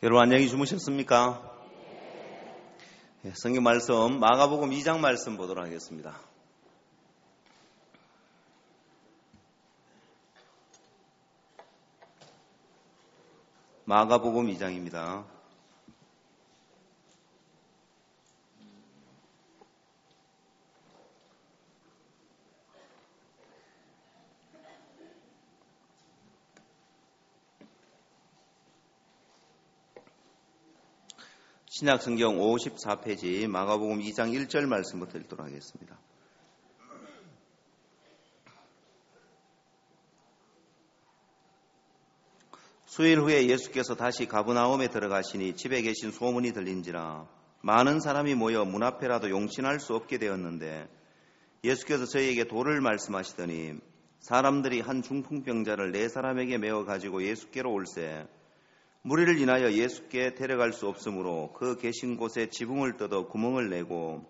여러분 안녕히 주무셨습니까? 성경 말씀 마가복음 2장 말씀 보도록 하겠습니다. 마가복음 2장입니다. 신약성경 54페이지 마가복음 2장 1절 말씀부터 읽도록 하겠습니다. 수일 후에 예수께서 다시 가브나움에 들어가시니 집에 계신 소문이 들린지라 많은 사람이 모여 문 앞에라도 용신할 수 없게 되었는데 예수께서 저희에게 도를 말씀하시더니 사람들이 한 중풍병자를 4사람에게 메어 가지고 예수께로 올세 무리를 인하여 예수께 데려갈 수 없으므로 그 계신 곳에 지붕을 뜯어 구멍을 내고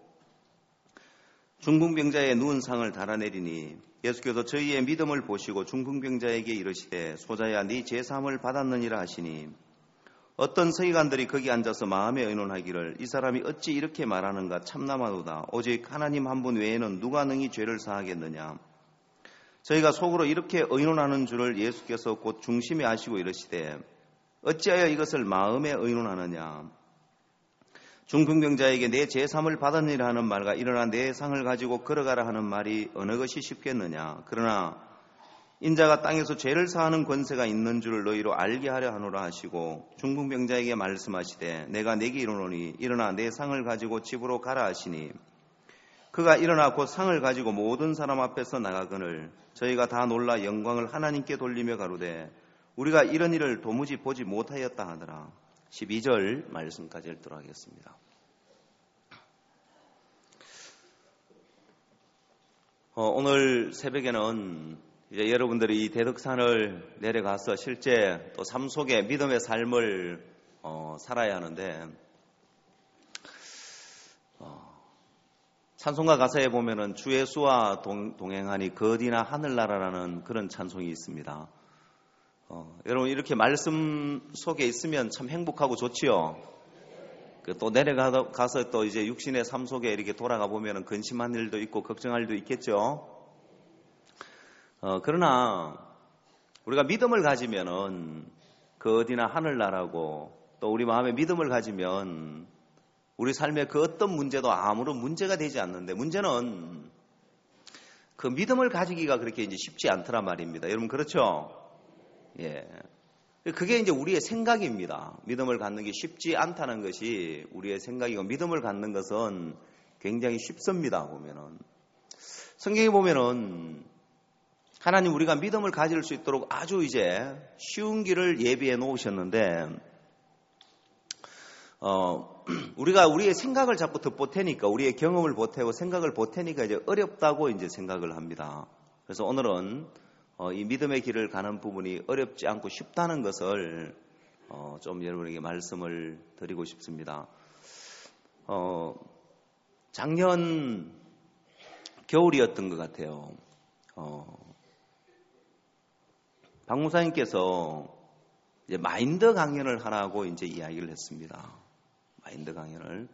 중풍병자의 누운 상을 달아내리니 예수께서 저희의 믿음을 보시고 중풍병자에게 이르시되 소자야 네 죄사함을 받았느니라 하시니 어떤 서기관들이 거기 앉아서 마음에 의논하기를 이 사람이 어찌 이렇게 말하는가 참나마도다. 오직 하나님 한 분 외에는 누가 능히 죄를 사하겠느냐. 저희가 속으로 이렇게 의논하는 줄을 예수께서 곧 중심에 아시고 이르시되 어찌하여 이것을 마음에 의논하느냐. 중풍병자에게 내 죄사함을 받았느니라 하는 말과 일어나 내 상을 가지고 걸어가라 하는 말이 어느 것이 쉽겠느냐. 그러나 인자가 땅에서 죄를 사하는 권세가 있는 줄을 너희로 알게 하려 하노라 하시고 중풍병자에게 말씀하시되 내가 네게 이르노니 일어나 내 상을 가지고 집으로 가라 하시니 그가 일어나 곧 상을 가지고 모든 사람 앞에서 나가거늘 저희가 다 놀라 영광을 하나님께 돌리며 가로되 우리가 이런 일을 도무지 보지 못하였다 하더라. 12절 말씀까지 읽도록 하겠습니다. 오늘 새벽에는 이제 여러분들이 이 대덕산을 내려가서 실제 또 삶 속에 믿음의 삶을 살아야 하는데 찬송가 가사에 보면은 주 예수와 동행하니 그 어디나 하늘나라라는 그런 찬송이 있습니다. 여러분 이렇게 말씀 속에 있으면 참 행복하고 좋지요. 또 내려가서 또 이제 육신의 삶 속에 이렇게 돌아가 보면은 근심한 일도 있고 걱정할 일도 있겠죠. 그러나 우리가 믿음을 가지면은 그 어디나 하늘나라고 또 우리 마음에 믿음을 가지면 우리 삶에 그 어떤 문제도 아무런 문제가 되지 않는데 문제는 그 믿음을 가지기가 그렇게 이제 쉽지 않더란 말입니다. 여러분 그렇죠? 예. 그게 이제 우리의 생각입니다. 믿음을 갖는 게 쉽지 않다는 것이 우리의 생각이고 믿음을 갖는 것은 굉장히 쉽습니다. 보면은 성경에 보면은 하나님 우리가 믿음을 가질 수 있도록 아주 이제 쉬운 길을 예비해 놓으셨는데 우리가 우리의 생각을 자꾸 덧보태니까 우리의 경험을 보태고 생각을 보태니까 이제 어렵다고 이제 생각을 합니다. 그래서 오늘은 이 믿음의 길을 가는 부분이 어렵지 않고 쉽다는 것을 좀 여러분에게 말씀을 드리고 싶습니다. 작년 겨울이었던 것 같아요. 박 목사님께서 이제 마인드 강연을 하라고 이제 이야기를 했습니다. 마인드 강연을.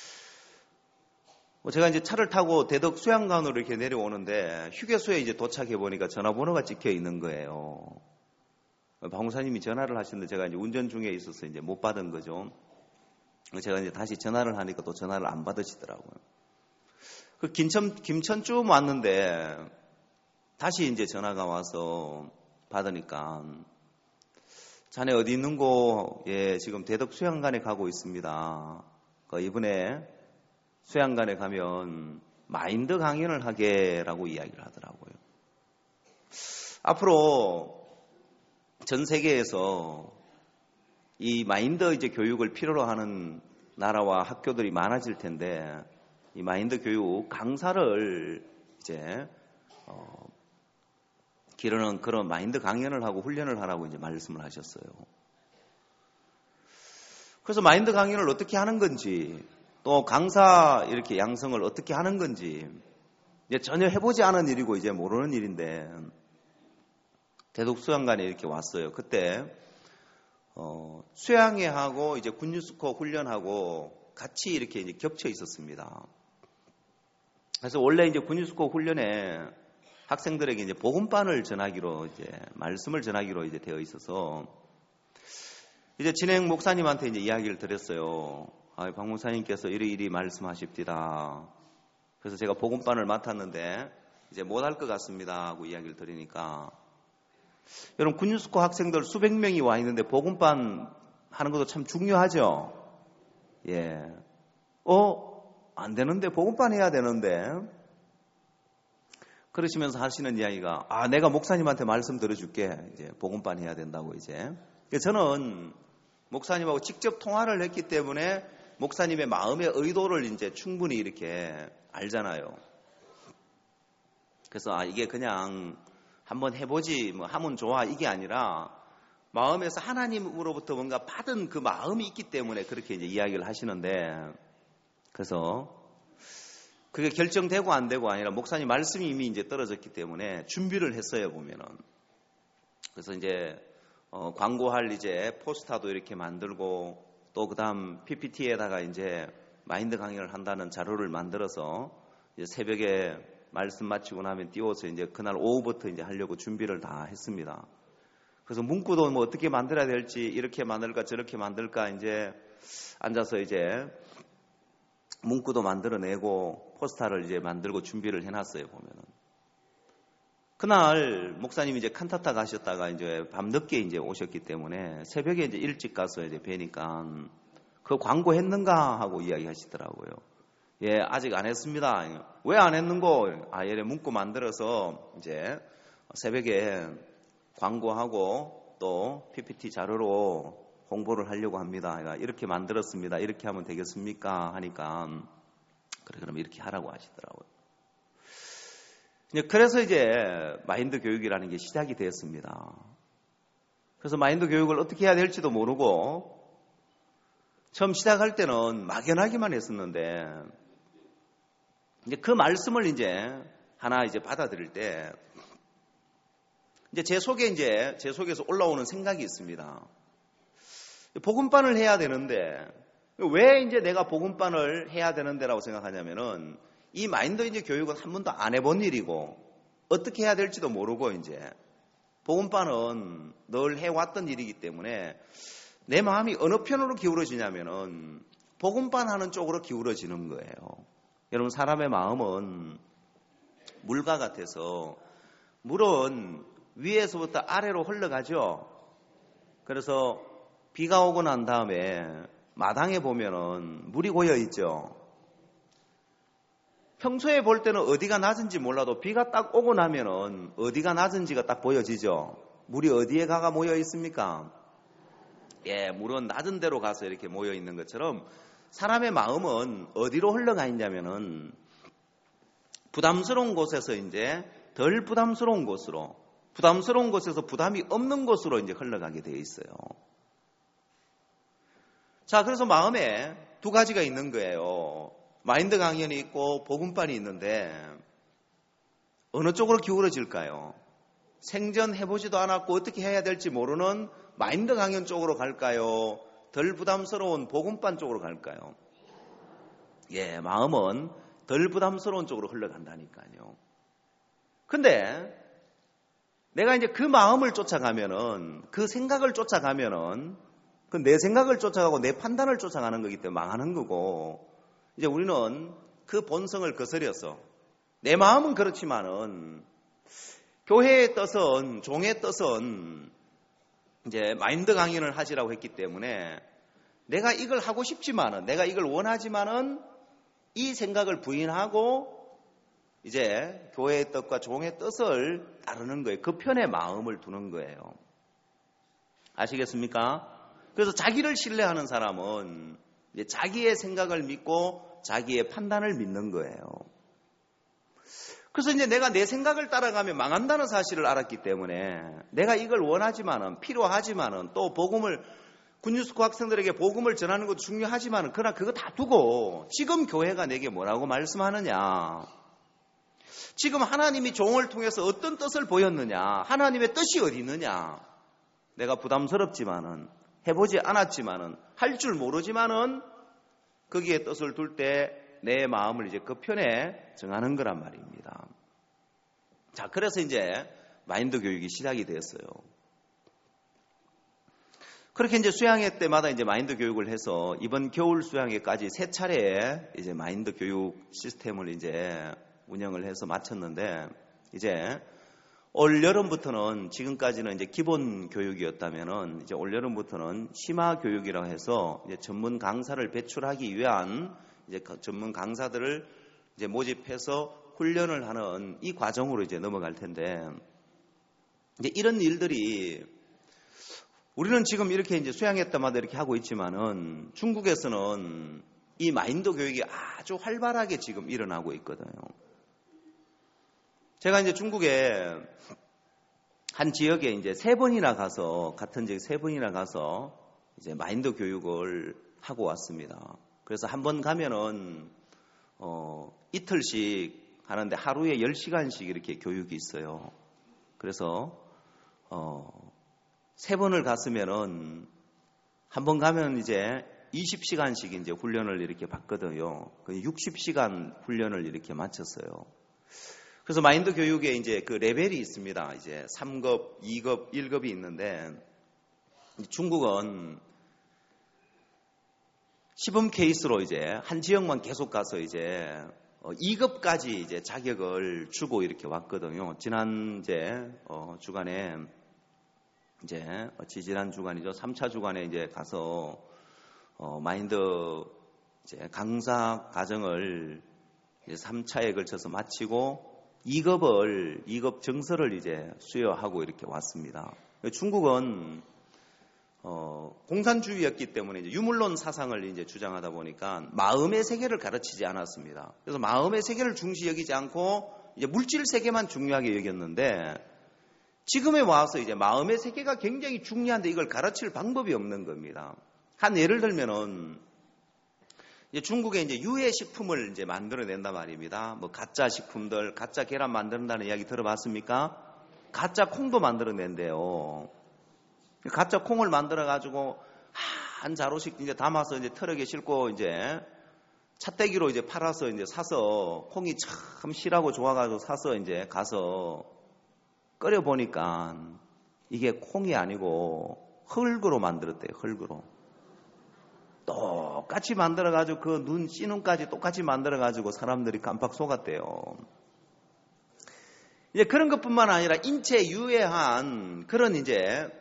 제가 이제 차를 타고 대덕 수양관으로 이렇게 내려오는데 휴게소에 이제 도착해 보니까 전화번호가 찍혀 있는 거예요. 박 목사님이 전화를 하시는데 제가 이제 운전 중에 있어서 이제 못 받은 거죠. 제가 이제 다시 전화를 하니까 또 전화를 안 받으시더라고요. 그 김천쯤 왔는데 다시 이제 전화가 와서 받으니까 자네 어디 있는고? 예, 지금 대덕 수양관에 가고 있습니다. 이번에 수양관에 가면 마인드 강연을 하게라고 이야기를 하더라고요. 앞으로 전 세계에서 이 마인드 이제 교육을 필요로 하는 나라와 학교들이 많아질 텐데 이 마인드 교육 강사를 이제 기르는 그런 마인드 강연을 하고 훈련을 하라고 이제 말씀을 하셨어요. 그래서 마인드 강연을 어떻게 하는 건지 또 강사 이렇게 양성을 어떻게 하는 건지 이제 전혀 해보지 않은 일이고 이제 모르는 일인데 대덕 수양관에 이렇게 왔어요. 그때 수양회하고 이제 군유스코 훈련하고 같이 이렇게 이제 겹쳐 있었습니다. 그래서 원래 이제 군유스코 훈련에 학생들에게 이제 복음반을 전하기로 이제 말씀을 전하기로 이제 되어 있어서 이제 진행 목사님한테 이제 이야기를 드렸어요. 박 목사님께서 이리 말씀하십디다. 그래서 제가 복음반을 맡았는데 이제 못할 것 같습니다 하고 이야기를 드리니까 여러분 군유스코 학생들 수백 명이 와 있는데 복음반 하는 것도 참 중요하죠. 예. 안 되는데 복음반 해야 되는데 그러시면서 하시는 이야기가 내가 목사님한테 말씀 들어줄게. 이제 복음반 해야 된다고 이제. 저는 목사님하고 직접 통화를 했기 때문에 목사님의 마음의 의도를 이제 충분히 이렇게 알잖아요. 그래서 이게 그냥 한번 해보지 뭐 하면 좋아 이게 아니라 마음에서 하나님으로부터 뭔가 받은 그 마음이 있기 때문에 그렇게 이제 이야기를 하시는데 그래서 그게 결정되고 안 되고 아니라 목사님 말씀이 이미 이제 떨어졌기 때문에 준비를 했어요 보면은. 그래서 이제 광고할 이제 포스터도 이렇게 만들고 또 그다음 PPT에다가 이제 마인드 강연을 한다는 자료를 만들어서 이제 새벽에 말씀 마치고 나면 띄워서 이제 그날 오후부터 이제 하려고 준비를 다 했습니다. 그래서 문구도 뭐 어떻게 만들어야 될지 이렇게 만들까 저렇게 만들까 이제 앉아서 이제 문구도 만들어내고 포스터를 이제 만들고 준비를 해놨어요 보면은. 그날 목사님이 이제 칸타타 가셨다가 이제 밤늦게 이제 오셨기 때문에 새벽에 이제 일찍 가서 이제 뵈니까 그 광고 했는가 하고 이야기하시더라고요. 예, 아직 안 했습니다. 왜 안 했는고? 얘네 문구 만들어서 이제 새벽에 광고하고 또 PPT 자료로 홍보를 하려고 합니다. 이렇게 만들었습니다. 이렇게 하면 되겠습니까? 하니까 그래 그럼 이렇게 하라고 하시더라고요. 그래서 이제 마인드 교육이라는 게 시작이 되었습니다. 그래서 마인드 교육을 어떻게 해야 될지도 모르고 처음 시작할 때는 막연하기만 했었는데 이제 그 말씀을 이제 하나 이제 받아들일 때 이제 제 속에서 올라오는 생각이 있습니다. 복음반을 해야 되는데 왜 이제 내가 복음반을 해야 되는데라고 생각하냐면은 이 마인드 이제 교육은 한 번도 안 해본 일이고 어떻게 해야 될지도 모르고 이제 복음반은 늘 해왔던 일이기 때문에 내 마음이 어느 편으로 기울어지냐면은 복음반 하는 쪽으로 기울어지는 거예요. 여러분 사람의 마음은 물과 같아서 물은 위에서부터 아래로 흘러가죠. 그래서 비가 오고 난 다음에 마당에 보면은 물이 고여 있죠. 평소에 볼 때는 어디가 낮은지 몰라도 비가 딱 오고 나면은 어디가 낮은지가 딱 보여지죠. 물이 어디에 가가 모여 있습니까? 예, 물은 낮은 데로 가서 이렇게 모여 있는 것처럼 사람의 마음은 어디로 흘러가 있냐면은 부담스러운 곳에서 이제 덜 부담스러운 곳으로, 부담스러운 곳에서 부담이 없는 곳으로 이제 흘러가게 되어 있어요. 자, 그래서 마음에 두 가지가 있는 거예요. 마인드 강연이 있고 복음반이 있는데 어느 쪽으로 기울어질까요? 생전 해보지도 않았고 어떻게 해야 될지 모르는 마인드 강연 쪽으로 갈까요? 덜 부담스러운 복음반 쪽으로 갈까요? 예, 마음은 덜 부담스러운 쪽으로 흘러간다니까요. 근데 내가 이제 그 마음을 쫓아가면은 그 생각을 쫓아가면은 그 내 생각을 쫓아가고 내 판단을 쫓아가는 거기 때문에 망하는 거고 이제 우리는 그 본성을 거스려서 내 마음은 그렇지만은 교회의 뜻은 종의 뜻은 이제 마인드 강연을 하시라고 했기 때문에 내가 이걸 하고 싶지만은 내가 이걸 원하지만은 이 생각을 부인하고 이제 교회의 뜻과 종의 뜻을 따르는 거예요. 그 편에 마음을 두는 거예요. 아시겠습니까? 그래서 자기를 신뢰하는 사람은 이제 자기의 생각을 믿고 자기의 판단을 믿는 거예요. 그래서 이제 내가 내 생각을 따라가면 망한다는 사실을 알았기 때문에 내가 이걸 원하지만은 필요하지만은 또 복음을 군유스코 학생들에게 복음을 전하는 것도 중요하지만은 그러나 그거 다 두고 지금 교회가 내게 뭐라고 말씀하느냐, 지금 하나님이 종을 통해서 어떤 뜻을 보였느냐, 하나님의 뜻이 어디 있느냐, 내가 부담스럽지만은 해보지 않았지만은, 할 줄 모르지만은 거기에 뜻을 둘 때 내 마음을 이제 그 편에 정하는 거란 말입니다. 자, 그래서 이제 마인드 교육이 시작이 되었어요. 그렇게 이제 수양회 때마다 이제 마인드 교육을 해서 이번 겨울 수양회까지 3차례 이제 마인드 교육 시스템을 이제 운영을 해서 마쳤는데, 이제 올 여름부터는, 지금까지는 이제 기본 교육이었다면은 이제 올 여름부터는 심화 교육이라고 해서 이제 전문 강사를 배출하기 위한 이제 전문 강사들을 이제 모집해서 훈련을 하는 이 과정으로 이제 넘어갈 텐데, 이제 이런 일들이 우리는 지금 이렇게 이제 수양회 때마다 이렇게 하고 있지만은 중국에서는 이 마인드 교육이 아주 활발하게 지금 일어나고 있거든요. 제가 이제 중국에 한 지역에 이제 3번이나 가서, 같은 지역 3번이나 가서 이제 마인드 교육을 하고 왔습니다. 그래서 한 번 가면은, 이틀씩 하는데 하루에 10시간씩 이렇게 교육이 있어요. 그래서, 3번을 갔으면은, 한 번 가면 이제 20시간씩 이제 훈련을 이렇게 받거든요. 60시간 훈련을 이렇게 마쳤어요. 그래서 마인드 교육에 이제 그 레벨이 있습니다. 이제 3급, 2급, 1급이 있는데, 중국은 시범 케이스로 이제 한 지역만 계속 가서 이제 2급까지 이제 자격을 주고 이렇게 왔거든요. 지난 이제 주간에 이제 지난 주간이죠. 3차 주간에 이제 가서 마인드 이제 강사 과정을 이제 3차에 걸쳐서 마치고 2급 정서를 이제 수여하고 이렇게 왔습니다. 중국은 공산주의였기 때문에 이제 유물론 사상을 이제 주장하다 보니까 마음의 세계를 가르치지 않았습니다. 그래서 마음의 세계를 중시 여기지 않고 이제 물질 세계만 중요하게 여겼는데, 지금에 와서 이제 마음의 세계가 굉장히 중요한데 이걸 가르칠 방법이 없는 겁니다. 한 예를 들면은 이제 중국에 이제 유해 식품을 이제 만들어낸단 말입니다. 뭐 가짜 식품들, 가짜 계란 만든다는 이야기 들어봤습니까? 가짜 콩도 만들어낸대요. 가짜 콩을 만들어가지고 한 자루씩 이제 담아서 이제 트럭에 싣고 이제 찻대기로 이제 팔아서 이제 사서, 콩이 참 실하고 좋아가지고 사서 이제 가서 끓여보니까 이게 콩이 아니고 흙으로 만들었대요. 흙으로. 똑같이 만들어가지고 그 눈 씨눈까지 똑같이 만들어가지고 사람들이 깜빡 속았대요. 이제 그런 것뿐만 아니라 인체에 유해한 그런 이제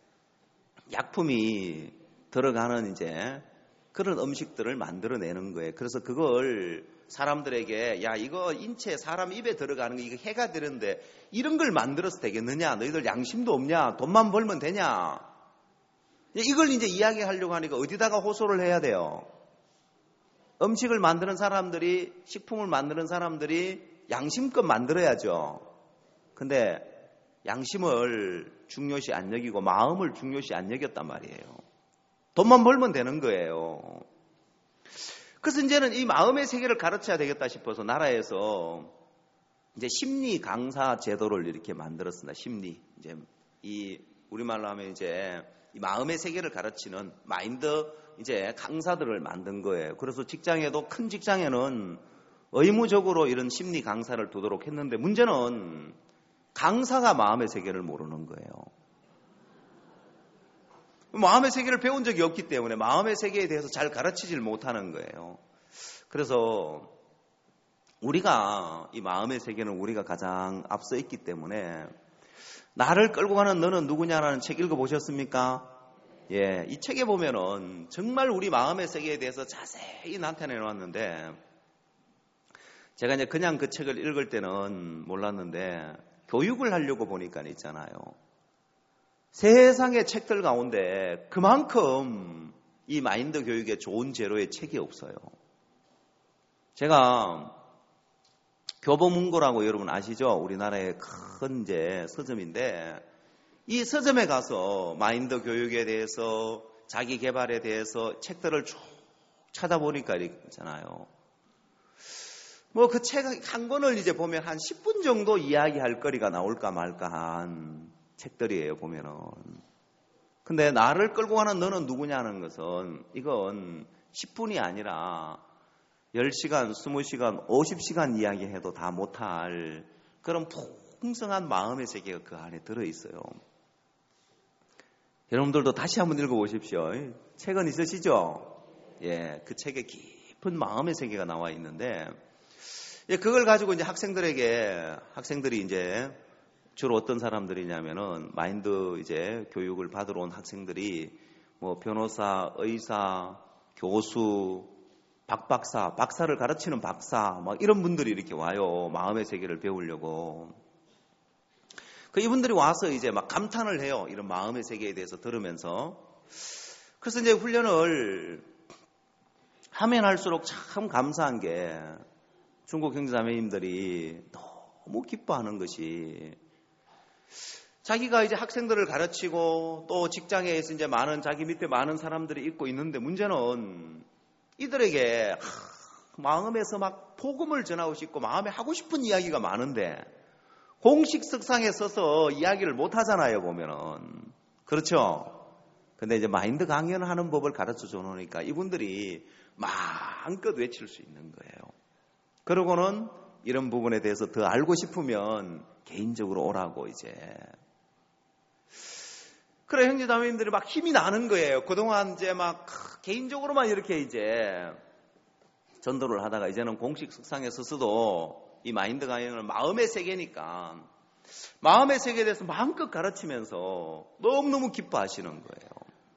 약품이 들어가는 이제 그런 음식들을 만들어내는 거예요. 그래서 그걸 사람들에게, 야, 이거 인체 사람 입에 들어가는 거 이거 해가 되는데 이런 걸 만들어서 되겠느냐? 너희들 양심도 없냐? 돈만 벌면 되냐? 이걸 이제 이야기하려고 하니까 어디다가 호소를 해야 돼요? 음식을 만드는 사람들이, 식품을 만드는 사람들이 양심껏 만들어야죠. 근데 양심을 중요시 안 여기고 마음을 중요시 안 여겼단 말이에요. 돈만 벌면 되는 거예요. 그래서 이제는 이 마음의 세계를 가르쳐야 되겠다 싶어서 나라에서 이제 심리 강사 제도를 이렇게 만들었습니다. 심리. 이제 이 우리말로 하면 이제 이 마음의 세계를 가르치는 마인드 이제 강사들을 만든 거예요. 그래서 직장에도, 큰 직장에는 의무적으로 이런 심리 강사를 두도록 했는데, 문제는 강사가 마음의 세계를 모르는 거예요. 마음의 세계를 배운 적이 없기 때문에 마음의 세계에 대해서 잘 가르치질 못하는 거예요. 그래서 우리가, 이 마음의 세계는 우리가 가장 앞서 있기 때문에, 나를 끌고 가는 너는 누구냐라는 책 읽어보셨습니까? 예, 이 책에 보면은 정말 우리 마음의 세계에 대해서 자세히 나타내 놓았는데, 제가 이제 그냥 그 책을 읽을 때는 몰랐는데, 교육을 하려고 보니까 있잖아요. 세상의 책들 가운데 그만큼 이 마인드 교육에 좋은 재료의 책이 없어요. 제가 교보문고라고 여러분 아시죠? 우리나라의 큰 이제 서점인데, 이 서점에 가서 마인드 교육에 대해서, 자기 개발에 대해서 책들을 쭉 찾아보니까 있잖아요. 뭐 그 책 한 권을 이제 보면 한 10분 정도 이야기할 거리가 나올까 말까 한 책들이에요, 보면은. 근데 나를 끌고 가는 너는 누구냐는 것은 이건 10분이 아니라 10시간, 20시간, 50시간 이야기해도 다 못할 그런 풍성한 마음의 세계가 그 안에 들어있어요. 여러분들도 다시 한번 읽어보십시오. 책은 있으시죠? 예, 그 책에 깊은 마음의 세계가 나와 있는데, 그걸 가지고 이제 학생들이 이제 주로 어떤 사람들이냐면은 마인드 이제 교육을 받으러 온 학생들이 뭐 변호사, 의사, 교수, 박사를 가르치는 박사, 막 이런 분들이 이렇게 와요. 마음의 세계를 배우려고. 이분들이 와서 이제 막 감탄을 해요. 이런 마음의 세계에 대해서 들으면서. 그래서 이제 훈련을 하면 할수록 참 감사한 게 중국 형제자매님들이 너무 기뻐하는 것이 자기가 이제 학생들을 가르치고 또 직장에서 이제 자기 밑에 많은 사람들이 있고 있는데 문제는 이들에게 마음에서 막 복음을 전하고 싶고 마음에 하고 싶은 이야기가 많은데 공식 석상에 서서 이야기를 못 하잖아요, 보면은. 그렇죠? 근데 이제 마인드 강연을 하는 법을 가르쳐 줘 놓으니까 이분들이 마음껏 외칠 수 있는 거예요. 그러고는 이런 부분에 대해서 더 알고 싶으면 개인적으로 오라고 이제. 그래, 형제자매님들이 막 힘이 나는 거예요. 그동안 이제 막 개인적으로만 이렇게 이제 전도를 하다가 이제는 공식 석상에 서서도 이 마인드 강연을 마음의 세계니까 마음의 세계에 대해서 마음껏 가르치면서 너무너무 기뻐하시는 거예요.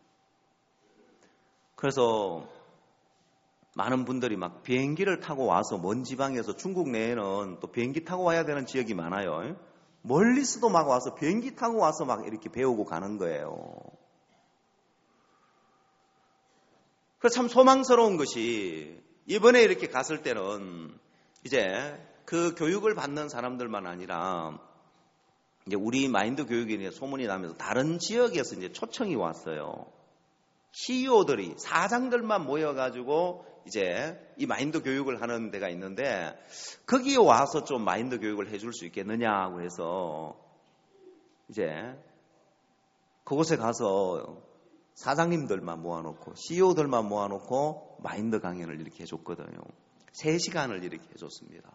그래서 많은 분들이 막 비행기를 타고 와서 먼 지방에서 중국 내에는 또 비행기 타고 와야 되는 지역이 많아요. 멀리서도 막 와서 비행기 타고 와서 막 이렇게 배우고 가는 거예요. 그래서 참 소망스러운 것이 이번에 이렇게 갔을 때는 이제 그 교육을 받는 사람들만 아니라 이제 우리 마인드 교육이 소문이 나면서 다른 지역에서 이제 초청이 왔어요. CEO들이 사장들만 모여가지고 이제 이 마인드 교육을 하는 데가 있는데 거기에 와서 좀 마인드 교육을 해줄 수 있겠느냐고 해서 이제 그곳에 가서 사장님들만 모아놓고 CEO들만 모아놓고 마인드 강연을 이렇게 해줬거든요. 3시간을 이렇게 해줬습니다.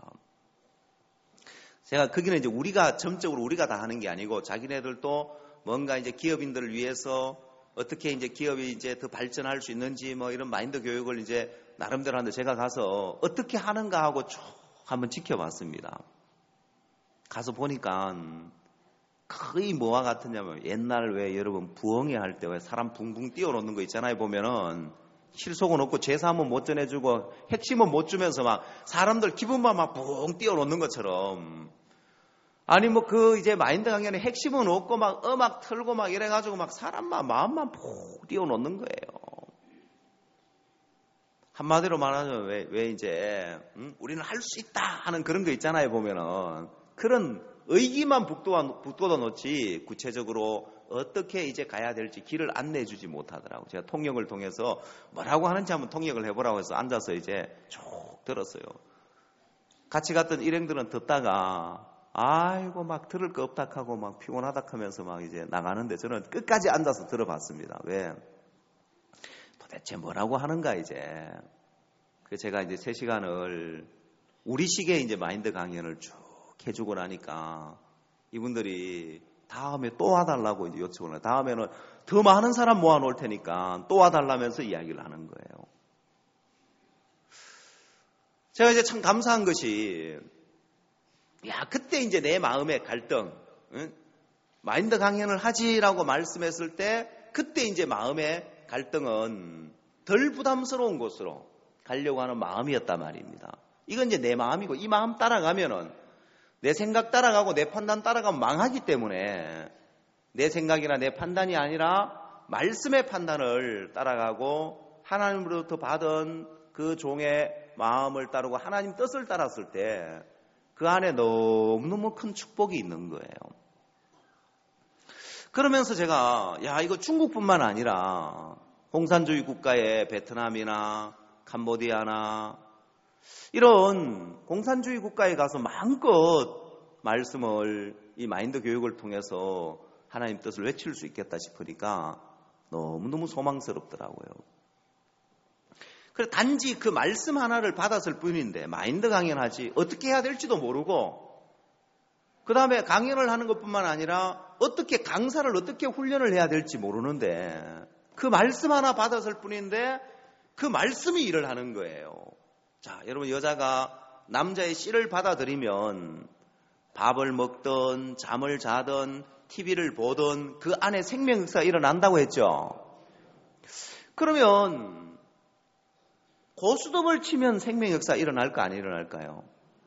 제가 거기는 이제 전적으로 우리가 다 하는 게 아니고 자기네들도 뭔가 이제 기업인들을 위해서 어떻게 이제 기업이 이제 더 발전할 수 있는지 뭐 이런 마인드 교육을 이제 나름대로 하는데 제가 가서 어떻게 하는가 하고 쭉 한번 지켜봤습니다. 가서 보니까 거의 뭐와 같으냐면 옛날 왜 여러분 부엉이 할 때 왜 사람 붕붕 띄워놓는 거 있잖아요. 보면은 실속은 없고 제사하면 못 전해주고 핵심은 못 주면서 막 사람들 기분만 막 붕 띄워놓는 것처럼 아니 뭐 이제 마인드 강연에 핵심은 없고 막 음악 틀고 막 이래가지고 막 사람만 마음만 푹 띄워놓는 거예요. 한마디로 말하면 왜 이제 우리는 할 수 있다 하는 그런 거 있잖아요. 보면은 그런 의기만 북돋아 놓지 구체적으로 어떻게 이제 가야 될지 길을 안내해 주지 못하더라고요. 제가 통역을 통해서 뭐라고 하는지 한번 통역을 해보라고 해서 앉아서 이제 쭉 들었어요. 같이 갔던 일행들은 듣다가 아이고 막 들을 거 없다 하고 막 피곤하다 하면서 막 이제 나가는데 저는 끝까지 앉아서 들어봤습니다. 왜? 도대체 뭐라고 하는가 이제. 그래서 제가 이제 3시간을 우리식의 이제 마인드 강연을 쭉 해주고 나니까 이분들이 다음에 또 와달라고 이제 요청을 해요. 다음에는 더 많은 사람 모아놓을 테니까 또 와달라면서 이야기를 하는 거예요. 제가 이제 참 감사한 것이 그때 이제 내 마음의 갈등, 마인드 강연을 하지라고 말씀했을 때 그때 이제 마음의 갈등은 덜 부담스러운 곳으로 가려고 하는 마음이었단 말입니다. 이건 이제 내 마음이고 이 마음 따라가면은 내 생각 따라가고 내 판단 따라가면 망하기 때문에 내 생각이나 내 판단이 아니라 말씀의 판단을 따라가고 하나님으로부터 받은 그 종의 마음을 따르고 하나님 뜻을 따랐을 때 그 안에 너무너무 큰 축복이 있는 거예요. 그러면서 제가 이거 중국뿐만 아니라 공산주의 국가의 베트남이나 캄보디아나 이런 공산주의 국가에 가서 마음껏 말씀을 이 마인드 교육을 통해서 하나님 뜻을 외칠 수 있겠다 싶으니까 너무너무 소망스럽더라고요. 그래 단지 그 말씀 하나를 받았을 뿐인데 마인드 강연하지 어떻게 해야 될지도 모르고 그 다음에 강연을 하는 것뿐만 아니라 어떻게 강사를 어떻게 훈련을 해야 될지 모르는데 그 말씀 하나 받았을 뿐인데 그 말씀이 일을 하는 거예요. 자, 여러분 여자가 남자의 씨를 받아들이면 밥을 먹든 잠을 자든 TV를 보든 그 안에 생명 역사가 일어난다고 했죠. 그러면 고스톱을 치면 생명 역사가 일어날까 안 일어날까요?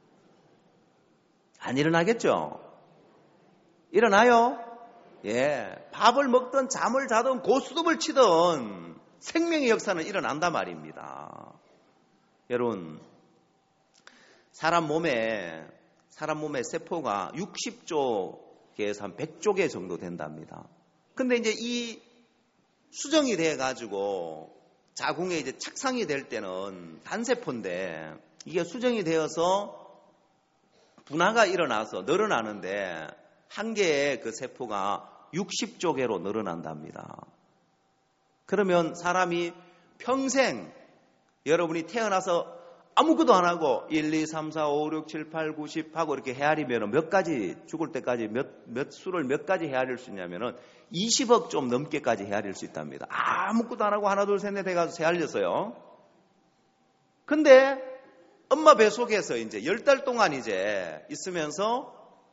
안 일어나겠죠? 일어나요? 예. 밥을 먹든 잠을 자든 고스톱을 치든 생명의 역사는 일어난단 말입니다. 여러분, 사람 몸에 세포가 60조 개에서 한 100조 개 정도 된답니다. 근데 이제 이 수정이 돼가지고 자궁에 이제 착상이 될 때는 단세포인데 이게 수정이 되어서 분화가 일어나서 늘어나는데 한 개의 그 세포가 60조 개로 늘어난답니다. 그러면 사람이 평생 여러분이 태어나서 아무것도 안 하고 1, 2, 3, 4, 5, 6, 7, 8, 9, 10 하고 이렇게 헤아리면 몇 가지 죽을 때까지 몇 수를 몇 가지 헤아릴 수 있냐면은 20억 좀 넘게까지 헤아릴 수 있답니다. 아무것도 안 하고 하나 둘 셋 넷 해가지고 헤아렸어요. 근데 엄마 뱃속에서 이제 10달 동안 이제 있으면서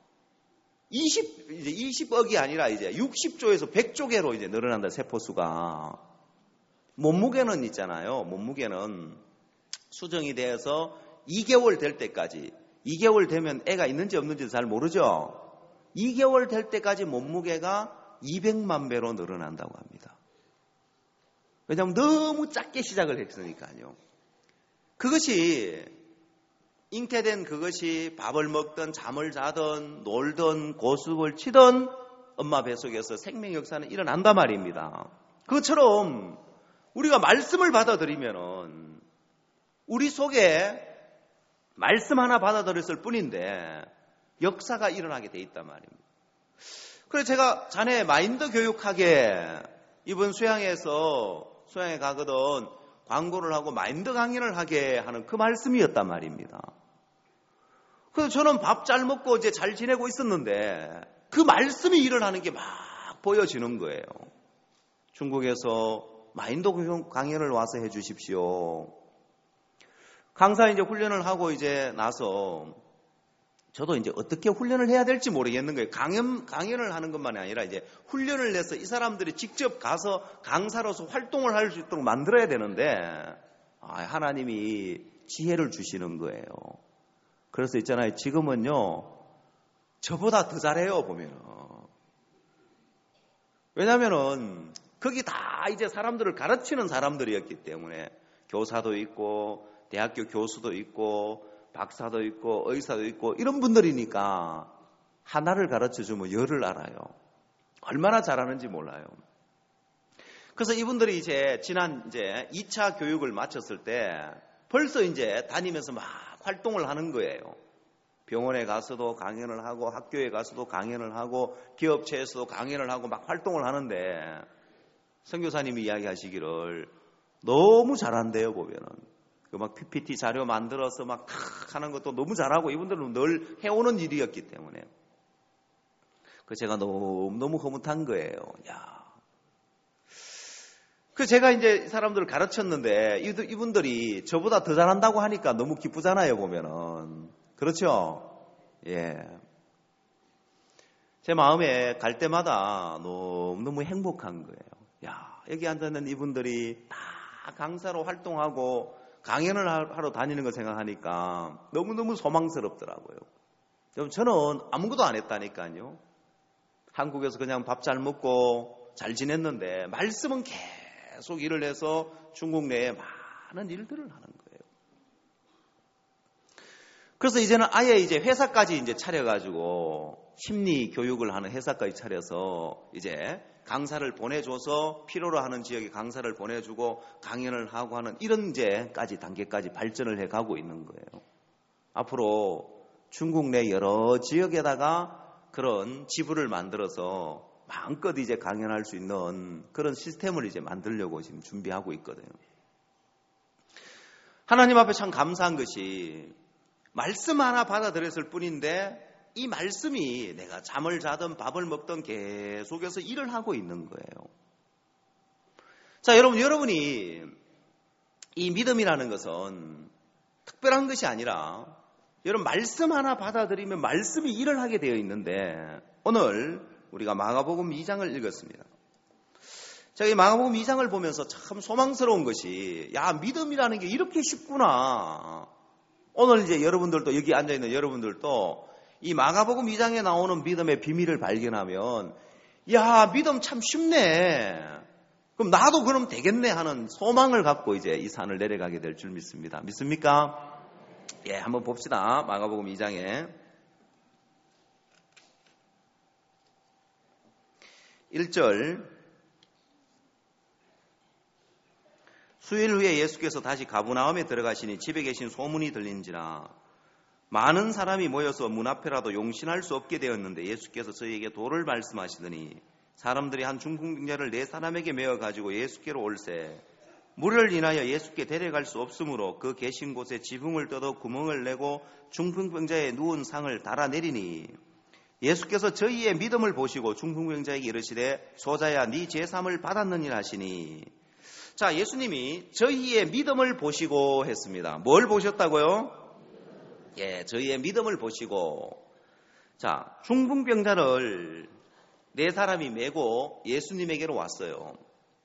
20억이 아니라 이제 60조에서 100조 개로 이제 늘어난다, 세포수가. 몸무게는 있잖아요. 몸무게는 수정이 되어서 2개월 될 때까지, 2개월 되면 애가 있는지 없는지 잘 모르죠? 2개월 될 때까지 몸무게가 200만 배로 늘어난다고 합니다. 왜냐하면 너무 작게 시작을 했으니까요. 그것이 잉태된 그것이 밥을 먹든 잠을 자든 놀든 고스톱을 치든 엄마 뱃속에서 생명 역사는 일어난단 말입니다. 그것처럼 우리가 말씀을 받아들이면은 우리 속에 말씀 하나 받아들였을 뿐인데 역사가 일어나게 돼 있단 말입니다. 그래서 제가 자네 마인드 교육하게 이번 수양에 가거든 광고를 하고 마인드 강연을 하게 하는 그 말씀이었단 말입니다. 그래서 저는 밥 잘 먹고 이제 잘 지내고 있었는데 그 말씀이 일어나는 게 막 보여지는 거예요. 중국에서 마인드 강연을 와서 해 주십시오. 강사 이제 훈련을 하고 이제 나서 저도 이제 어떻게 훈련을 해야 될지 모르겠는 거예요. 강연을 하는 것만이 아니라 이제 훈련을 내서 이 사람들이 직접 가서 강사로서 활동을 할 수 있도록 만들어야 되는데 하나님이 지혜를 주시는 거예요. 그래서 있잖아요. 지금은요. 저보다 더 잘해요. 보면은. 왜냐면은 거기 다 이제 사람들을 가르치는 사람들이었기 때문에 교사도 있고 대학교 교수도 있고 박사도 있고 의사도 있고 이런 분들이니까 하나를 가르쳐주면 열을 알아요. 얼마나 잘하는지 몰라요. 그래서 이분들이 이제 지난 이제 2차 교육을 마쳤을 때 벌써 이제 다니면서 막 활동을 하는 거예요. 병원에 가서도 강연을 하고 학교에 가서도 강연을 하고 기업체에서도 강연을 하고 막 활동을 하는데 선교사님이 이야기하시기를 너무 잘한대요. 보면은 그 막 PPT 자료 만들어서 막 하는 것도 너무 잘하고 이분들은 늘 해오는 일이었기 때문에 그 제가 너무 허무한 거예요. 야. 그 제가 이제 사람들을 가르쳤는데 이분들이 저보다 더 잘한다고 하니까 너무 기쁘잖아요. 보면은 그렇죠? 예. 제 마음에 갈 때마다 너무 행복한 거예요. 야, 여기 앉아있는 이분들이 다 강사로 활동하고 강연을 하러 다니는 거 생각하니까 너무너무 소망스럽더라고요. 여러분, 저는 아무것도 안 했다니까요. 한국에서 그냥 밥 잘 먹고 잘 지냈는데 말씀은 계속 일을 해서 중국 내에 많은 일들을 하는 거예요. 그래서 이제는 아예 이제 회사까지 이제 차려가지고 심리 교육을 하는 회사까지 차려서 이제 강사를 보내줘서 필요로 하는 지역에 강사를 보내주고 강연을 하고 하는 이런 이제까지 단계까지 발전을 해가고 있는 거예요. 앞으로 중국 내 여러 지역에다가 그런 지부를 만들어서 마음껏 이제 강연할 수 있는 그런 시스템을 이제 만들려고 지금 준비하고 있거든요. 하나님 앞에 참 감사한 것이 말씀 하나 받아들였을 뿐인데 이 말씀이 내가 잠을 자든 밥을 먹든 계속해서 일을 하고 있는 거예요. 자, 여러분이 이 믿음이라는 것은 특별한 것이 아니라 여러분 말씀 하나 받아들이면 말씀이 일을 하게 되어 있는데 오늘 우리가 마가복음 2장을 읽었습니다. 제가 이 마가복음 2장을 보면서 참 소망스러운 것이 믿음이라는 게 이렇게 쉽구나. 오늘 이제 여러분들도 여기 앉아있는 여러분들도 이 마가복음 2장에 나오는 믿음의 비밀을 발견하면 믿음 참 쉽네. 그럼 나도 그럼 되겠네 하는 소망을 갖고 이제 이 산을 내려가게 될 줄 믿습니다. 믿습니까? 한번 봅시다. 마가복음 2장에 1절 수일 후에 예수께서 다시 가버나움에 들어가시니 집에 계신 소문이 들린지라 많은 사람이 모여서 문 앞에라도 용신할 수 없게 되었는데 예수께서 저희에게 도를 말씀하시더니 사람들이 한 중풍병자를 4사람에게 메어 가지고 예수께로 올세 물을 인하여 예수께 데려갈 수 없으므로 그 계신 곳에 지붕을 뜯어 구멍을 내고 중풍병자에 누운 상을 달아내리니 예수께서 저희의 믿음을 보시고 중풍병자에게 이르시되 소자야 네 죄사함을 받았느니라 하시니 자, 예수님이 저희의 믿음을 보시고 했습니다. 뭘 보셨다고요? 저희의 믿음을 보시고 자, 중풍병자를 4사람이 메고 예수님에게로 왔어요.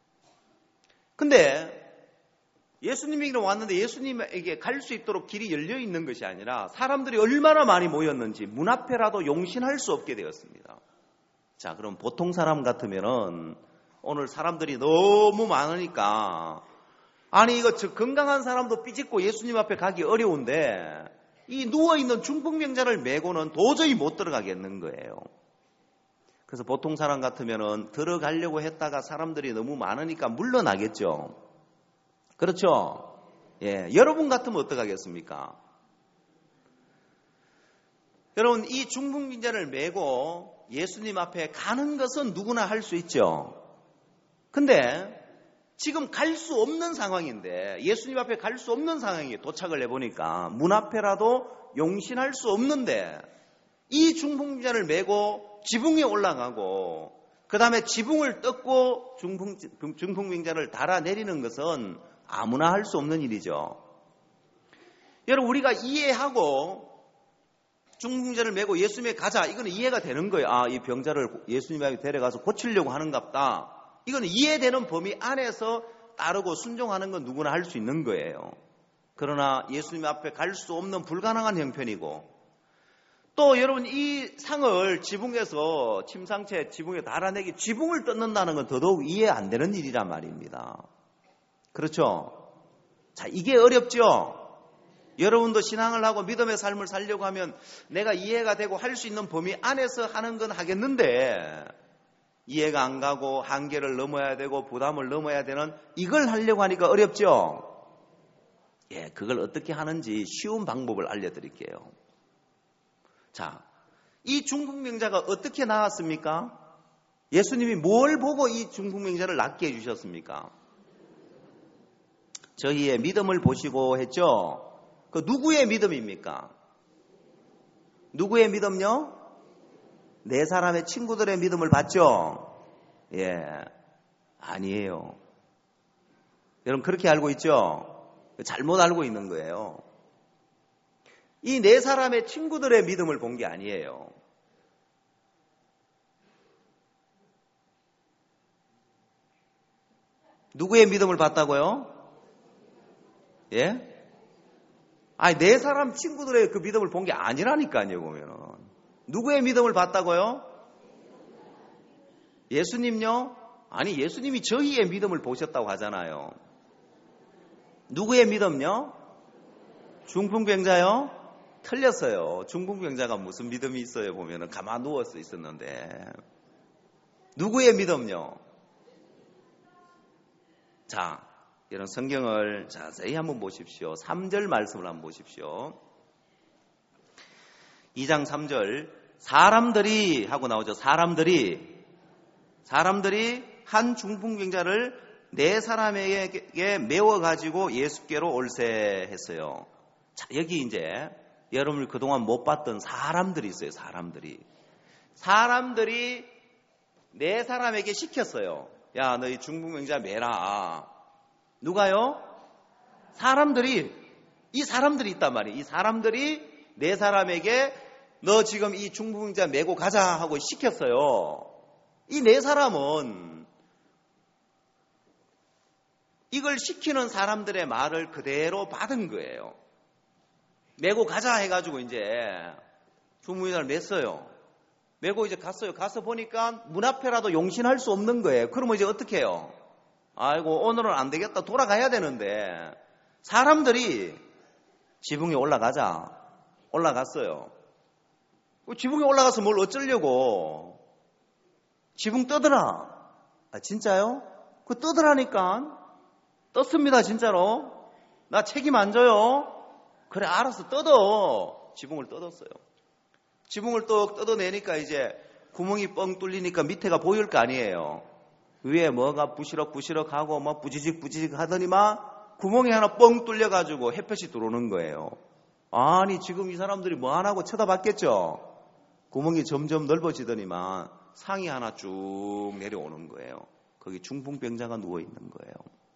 근데 예수님에게로 왔는데 예수님에게 갈 수 있도록 길이 열려 있는 것이 아니라 사람들이 얼마나 많이 모였는지 문 앞에라도 용신할 수 없게 되었습니다. 자, 그럼 보통 사람 같으면은 오늘 사람들이 너무 많으니까 이거 건강한 사람도 삐짓고 예수님 앞에 가기 어려운데 이 누워있는 중풍병자를 메고는 도저히 못 들어가겠는 거예요. 그래서 보통 사람 같으면은 들어가려고 했다가 사람들이 너무 많으니까 물러나겠죠. 그렇죠? 여러분 같으면 어떡하겠습니까? 여러분, 이 중풍병자를 메고 예수님 앞에 가는 것은 누구나 할 수 있죠. 근데 지금 갈 수 없는 상황인데 예수님 앞에 갈 수 없는 상황에 도착을 해보니까 문 앞에라도 용신할 수 없는데 이 중풍병자를 메고 지붕에 올라가고 그 다음에 지붕을 뜯고 중풍병자를 달아내리는 것은 아무나 할 수 없는 일이죠. 여러분, 우리가 이해하고 중풍병자를 메고 예수님에 가자, 이거는 이해가 되는 거예요. 이 병자를 예수님 앞에 데려가서 고치려고 하는갑다. 이거는 이해되는 범위 안에서 따르고 순종하는 건 누구나 할 수 있는 거예요. 그러나 예수님 앞에 갈 수 없는 불가능한 형편이고 또 여러분 이 상을 지붕에서 침상채 지붕에 달아내기 지붕을 뜯는다는 건 더더욱 이해 안 되는 일이란 말입니다. 그렇죠? 자, 이게 어렵죠? 여러분도 신앙을 하고 믿음의 삶을 살려고 하면 내가 이해가 되고 할 수 있는 범위 안에서 하는 건 하겠는데 이해가 안 가고 한계를 넘어야 되고 부담을 넘어야 되는 이걸 하려고 하니까 어렵죠? 그걸 어떻게 하는지 쉬운 방법을 알려드릴게요. 자, 이 중풍병자가 어떻게 나았습니까? 예수님이 뭘 보고 이 중풍병자를 낫게 해주셨습니까? 저희의 믿음을 보시고 했죠? 그 누구의 믿음입니까? 누구의 믿음요? 4사람의 친구들의 믿음을 봤죠? 아니에요. 여러분 그렇게 알고 있죠? 잘못 알고 있는 거예요. 이 4사람의 친구들의 믿음을 본 게 아니에요. 누구의 믿음을 봤다고요? 4사람 친구들의 그 믿음을 본 게 아니라니까요, 보면은. 누구의 믿음을 봤다고요? 예수님요? 아니, 예수님이 저희의 믿음을 보셨다고 하잖아요. 누구의 믿음요? 중풍병자요? 틀렸어요. 중풍병자가 무슨 믿음이 있어요, 보면은. 가만 누워서 있었는데. 누구의 믿음요? 자, 이런 성경을 자세히 한번 보십시오. 3절 말씀을 한번 보십시오. 2장 3절 사람들이 하고 나오죠. 사람들이 사람들이 한 중풍병자를 4사람에게 메워가지고 예수께로 올세 했어요. 자, 여기 이제 여러분이 그동안 못 봤던 사람들이 있어요. 사람들이 4사람에게 시켰어요. 야, 너희 중풍병자 메라. 누가요? 이 사람들이 있단 말이에요. 이 사람들이 4사람에게 너 지금 이 중풍병자 메고 가자 하고 시켰어요. 이 4사람은 이걸 시키는 사람들의 말을 그대로 받은 거예요. 메고 가자 해가지고 이제 중풍병자를 맸어요. 메고 이제 갔어요. 가서 보니까 문 앞에라도 용신할 수 없는 거예요. 그러면 이제 어떻게 해요? 아이고, 오늘은 안 되겠다. 돌아가야 되는데 사람들이 지붕에 올라갔어요. 지붕에 올라가서 뭘 어쩌려고? 지붕 떠더라. 아, 진짜요? 그거 떠더라니까. 떴습니다, 진짜로. 나 책임 안 져요. 그래, 알았어, 뜯어. 지붕을 뜯었어요. 지붕을 또 뜯어내니까 이제 구멍이 뻥 뚫리니까 밑에가 보일 거 아니에요. 위에 뭐가 부시럭부시럭 하고 뭐 부지직 하더니만 구멍이 하나 뻥 뚫려가지고 햇볕이 들어오는 거예요. 아니, 지금 이 사람들이 뭐 하나고 쳐다봤겠죠? 구멍이 점점 넓어지더니만 상이 하나 쭉 내려오는 거예요. 거기 중풍병자가 누워있는 거예요.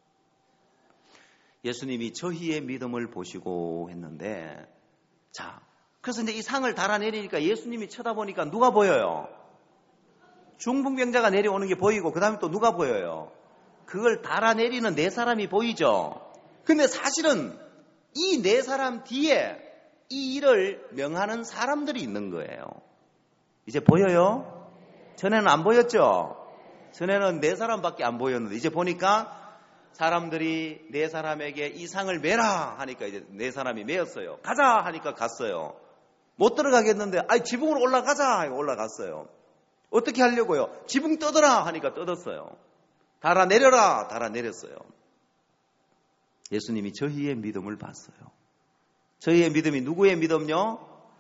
예수님이 저희의 믿음을 보시고 했는데, 자, 그래서 이제 이 상을 달아내리니까 예수님이 쳐다보니까 누가 보여요? 중풍병자가 내려오는 게 보이고, 그 다음에 또 누가 보여요? 그걸 달아내리는 4사람이 보이죠? 근데 사실은 이 4사람 뒤에 이 일을 명하는 사람들이 있는 거예요. 이제 보여요? 전에는 안 보였죠? 전에는 4사람밖에 안 보였는데, 이제 보니까 사람들이 4사람에게 이 상을 메라 하니까 이제 4사람이 메었어요. 가자 하니까 갔어요. 못 들어가겠는데, 아이, 지붕으로 올라가자 하니까 올라갔어요. 어떻게 하려고요? 지붕 떠더라 하니까 떠졌어요. 달아내려라 달아내렸어요. 예수님이 저희의 믿음을 봤어요. 저희의 믿음이 누구의 믿음요?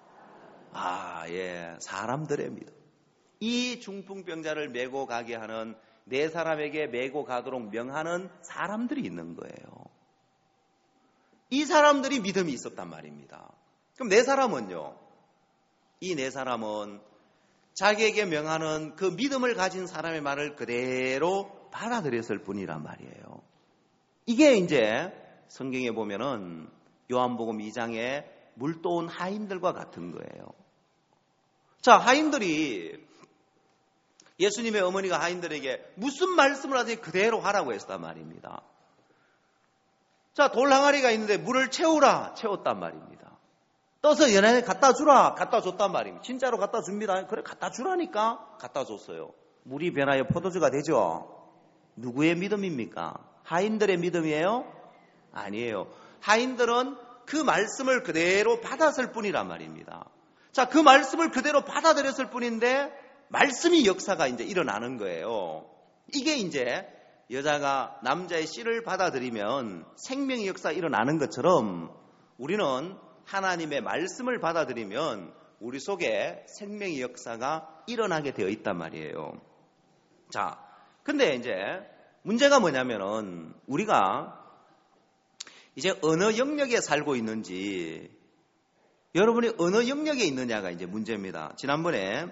사람들의 믿음. 이 중풍병자를 메고 가게 하는 4사람에게 메고 가도록 명하는 사람들이 있는 거예요. 이 사람들이 믿음이 있었단 말입니다. 그럼 4사람은요? 이 4사람은 자기에게 명하는 그 믿음을 가진 사람의 말을 그대로 받아들였을 뿐이란 말이에요. 이게 이제 성경에 보면은 요한복음 2장에 물도온 하인들과 같은 거예요. 자, 하인들이 예수님의 어머니가 하인들에게 무슨 말씀을 하든지 그대로 하라고 했단 말입니다. 자, 돌 항아리가 있는데 물을 채우라. 채웠단 말입니다. 떠서 연안에 갖다 주라. 갖다 줬단 말입니다. 진짜로 갖다 줍니다. 그래, 갖다 주라니까 갖다 줬어요. 물이 변하여 포도주가 되죠. 누구의 믿음입니까? 하인들의 믿음이에요? 아니에요. 하인들은 그 말씀을 그대로 받았을 뿐이란 말입니다. 자, 그 말씀을 그대로 받아들였을 뿐인데 말씀이 역사가 이제 일어나는 거예요. 이게 이제 여자가 남자의 씨를 받아들이면 생명의 역사가 일어나는 것처럼 우리는 하나님의 말씀을 받아들이면 우리 속에 생명의 역사가 일어나게 되어 있단 말이에요. 자, 근데 이제 문제가 뭐냐면은 우리가 이제 어느 영역에 살고 있는지, 여러분이 어느 영역에 있느냐가 이제 문제입니다. 지난번에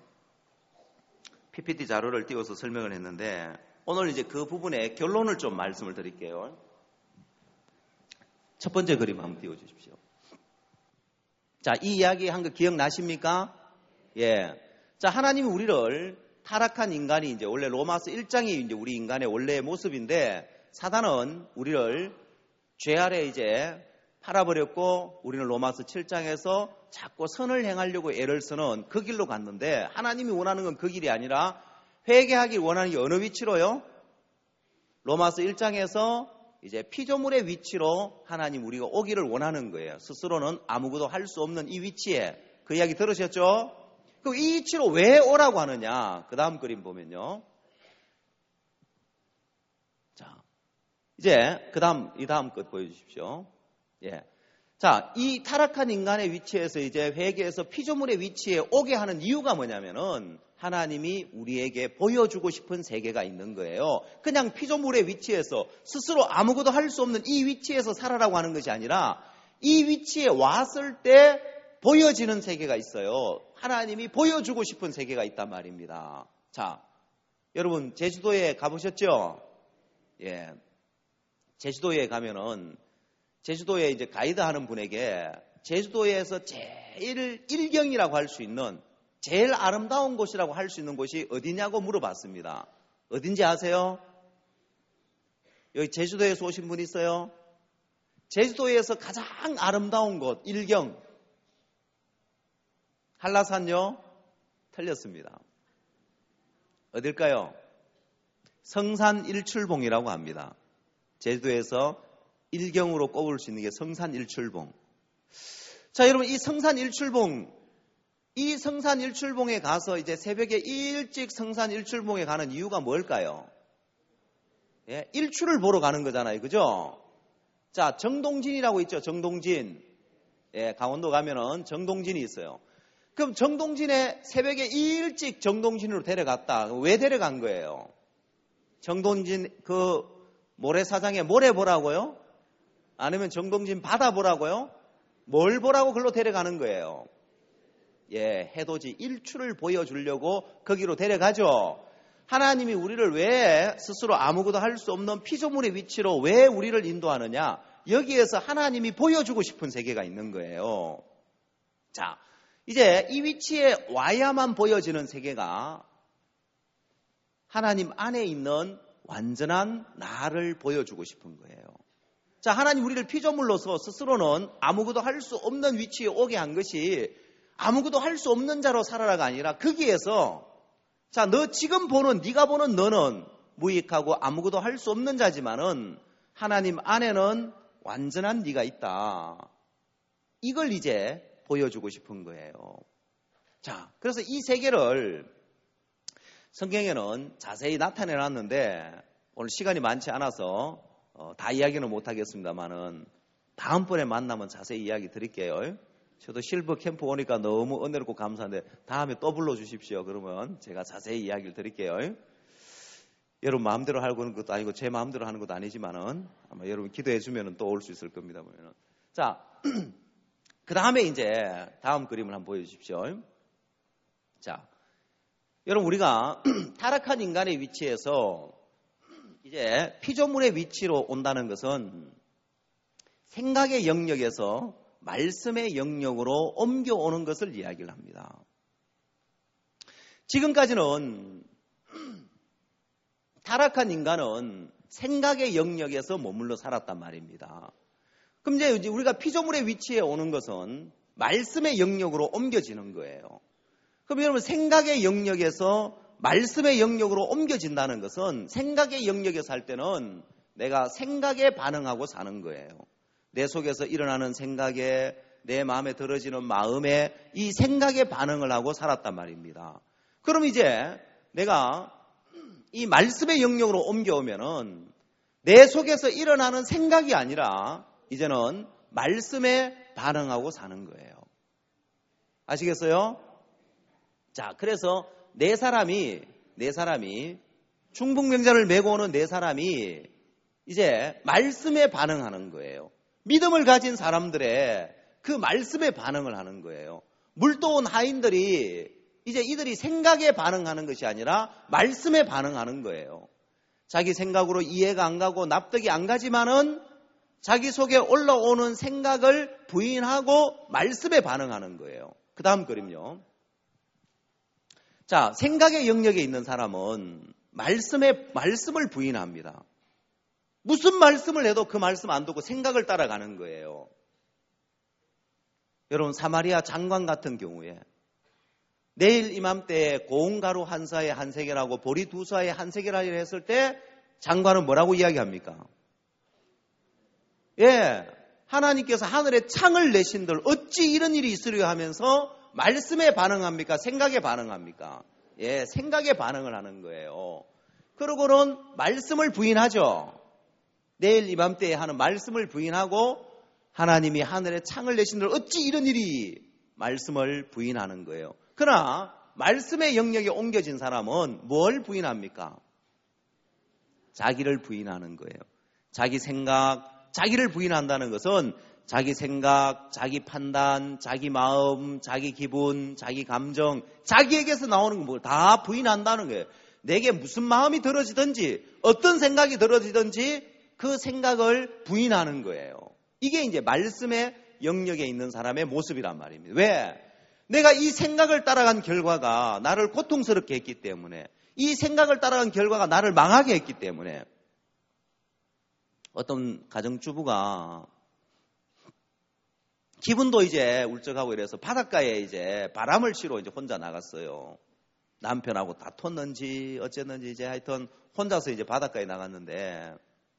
PPT 자료를 띄워서 설명을 했는데 오늘 이제 그 부분의 결론을 좀 말씀을 드릴게요. 첫 번째 그림 한번 띄워주십시오. 자, 이 이야기 한 거 기억나십니까? 예. 자, 하나님이 우리를 타락한 인간이 이제 원래 로마서 1장이 이제 우리 인간의 원래의 모습인데 사단은 우리를 죄 아래 이제 팔아버렸고 우리는 로마서 7장에서 자꾸 선을 행하려고 애를 쓰는 그 길로 갔는데 하나님이 원하는 건 그 길이 아니라 회개하길 원하는 게 어느 위치로요? 로마서 1장에서 이제 피조물의 위치로 하나님 우리가 오기를 원하는 거예요. 스스로는 아무것도 할 수 없는 이 위치에. 그 이야기 들으셨죠? 그럼 이 위치로 왜 오라고 하느냐? 그 다음 그림 보면요. 자, 이제 이 다음 것 보여주십시오. 예. 자, 이 타락한 인간의 위치에서 이제 회개해서 피조물의 위치에 오게 하는 이유가 뭐냐면은 하나님이 우리에게 보여주고 싶은 세계가 있는 거예요. 그냥 피조물의 위치에서 스스로 아무것도 할 수 없는 이 위치에서 살아라고 하는 것이 아니라 이 위치에 왔을 때 보여지는 세계가 있어요. 하나님이 보여주고 싶은 세계가 있단 말입니다. 자, 여러분 제주도에 가보셨죠? 예. 제주도에 가면은 제주도에 이제 가이드 하는 분에게 제주도에서 제일 일경이라고 할 수 있는 제일 아름다운 곳이라고 할 수 있는 곳이 어디냐고 물어봤습니다. 어딘지 아세요? 여기 제주도에서 오신 분 있어요? 제주도에서 가장 아름다운 곳 일경. 한라산요? 틀렸습니다. 어딜까요? 성산일출봉이라고 합니다. 제주도에서 일경으로 꼽을 수 있는 게 성산일출봉. 자, 여러분 이 성산일출봉에 가서 이제 새벽에 일찍 성산일출봉에 가는 이유가 뭘까요? 예, 일출을 보러 가는 거잖아요. 그죠? 자, 정동진이라고 있죠. 정동진. 예, 강원도 가면은 정동진이 있어요. 그럼 정동진에 새벽에 일찍 정동진으로 데려갔다. 왜 데려간 거예요? 정동진 그 모래사장에 모래 보라고요? 아니면 정동진 바다 보라고요? 뭘 보라고 글로 데려가는 거예요? 예, 해돋이 일출을 보여주려고 거기로 데려가죠. 하나님이 우리를 왜 스스로 아무것도 할 수 없는 피조물의 위치로 왜 우리를 인도하느냐? 여기에서 하나님이 보여주고 싶은 세계가 있는 거예요. 자, 이제 이 위치에 와야만 보여지는 세계가 하나님 안에 있는 완전한 나를 보여주고 싶은 거예요. 자, 하나님 우리를 피조물로서 스스로는 아무것도 할 수 없는 위치에 오게 한 것이 아무것도 할 수 없는 자로 살아라가 아니라 거기에서 자, 너 지금 보는 네가 보는 너는 무익하고 아무것도 할 수 없는 자지만은 하나님 안에는 완전한 네가 있다. 이걸 이제 보여주고 싶은 거예요. 자, 그래서 이 세계를 성경에는 자세히 나타내놨는데 오늘 시간이 많지 않아서 다 이야기는 못하겠습니다만은 다음번에 만나면 자세히 이야기 드릴게요. 저도 실버 캠프 오니까 너무 은혜롭고 감사한데 다음에 또 불러주십시오. 그러면 제가 자세히 이야기를 드릴게요. 여러분 마음대로 하는 것도 아니고 제 마음대로 하는 것도 아니지만은 아마 여러분 기도해 주면은 또 올 수 있을 겁니다. 보면은. 자, 그 다음에 이제 다음 그림을 한번 보여주십시오. 자, 여러분 우리가 타락한 인간의 위치에서 이제 피조물의 위치로 온다는 것은 생각의 영역에서 말씀의 영역으로 옮겨오는 것을 이야기를 합니다. 지금까지는 타락한 인간은 생각의 영역에서 머물러 살았단 말입니다. 그럼 이제 우리가 피조물의 위치에 오는 것은 말씀의 영역으로 옮겨지는 거예요. 그럼 여러분 생각의 영역에서 말씀의 영역으로 옮겨진다는 것은 생각의 영역에서 할 때는 내가 생각에 반응하고 사는 거예요. 내 속에서 일어나는 생각에 내 마음에 들어지는 마음에 이 생각에 반응을 하고 살았단 말입니다. 그럼 이제 내가 이 말씀의 영역으로 옮겨오면은 내 속에서 일어나는 생각이 아니라 이제는 말씀에 반응하고 사는 거예요. 아시겠어요? 자, 그래서 네 사람이 중풍병자를 메고 오는 네 사람이 이제 말씀에 반응하는 거예요. 믿음을 가진 사람들의 그 말씀에 반응을 하는 거예요. 물도온 하인들이 이제 이들이 생각에 반응하는 것이 아니라 말씀에 반응하는 거예요. 자기 생각으로 이해가 안 가고 납득이 안 가지만은 자기 속에 올라오는 생각을 부인하고 말씀에 반응하는 거예요. 그 다음 그림요. 자, 생각의 영역에 있는 사람은 말씀을 부인합니다. 무슨 말씀을 해도 그 말씀 안 듣고 생각을 따라가는 거예요. 여러분 사마리아 장관 같은 경우에 내일 이맘때에 고운가루 한 사에 한 세겔하고 보리 두 사에 한 세겔하리라 했을 때 장관은 뭐라고 이야기합니까? 예, 하나님께서 하늘에 창을 내신들 어찌 이런 일이 있으려 하면서 말씀에 반응합니까? 생각에 반응합니까? 예, 생각에 반응을 하는 거예요. 그러고는 말씀을 부인하죠. 내일 이맘때에 하는 말씀을 부인하고 하나님이 하늘에 창을 내신들 어찌 이런 일이 말씀을 부인하는 거예요. 그러나 말씀의 영역에 옮겨진 사람은 뭘 부인합니까? 자기를 부인하는 거예요. 자기 생각, 자기를 부인한다는 것은 자기 생각, 자기 판단, 자기 마음, 자기 기분, 자기 감정, 자기에게서 나오는 걸 다 부인한다는 거예요. 내게 무슨 마음이 들어지든지 어떤 생각이 들어지든지 그 생각을 부인하는 거예요. 이게 이제 말씀의 영역에 있는 사람의 모습이란 말입니다. 왜? 내가 이 생각을 따라간 결과가 나를 고통스럽게 했기 때문에, 이 생각을 따라간 결과가 나를 망하게 했기 때문에. 어떤 가정주부가 기분도 이제 울적하고 이래서 바닷가에 이제 바람을 쐬러 이제 혼자 나갔어요. 남편하고 다퉜는지 어쨌는지 이제 하여튼 혼자서 이제 바닷가에 나갔는데,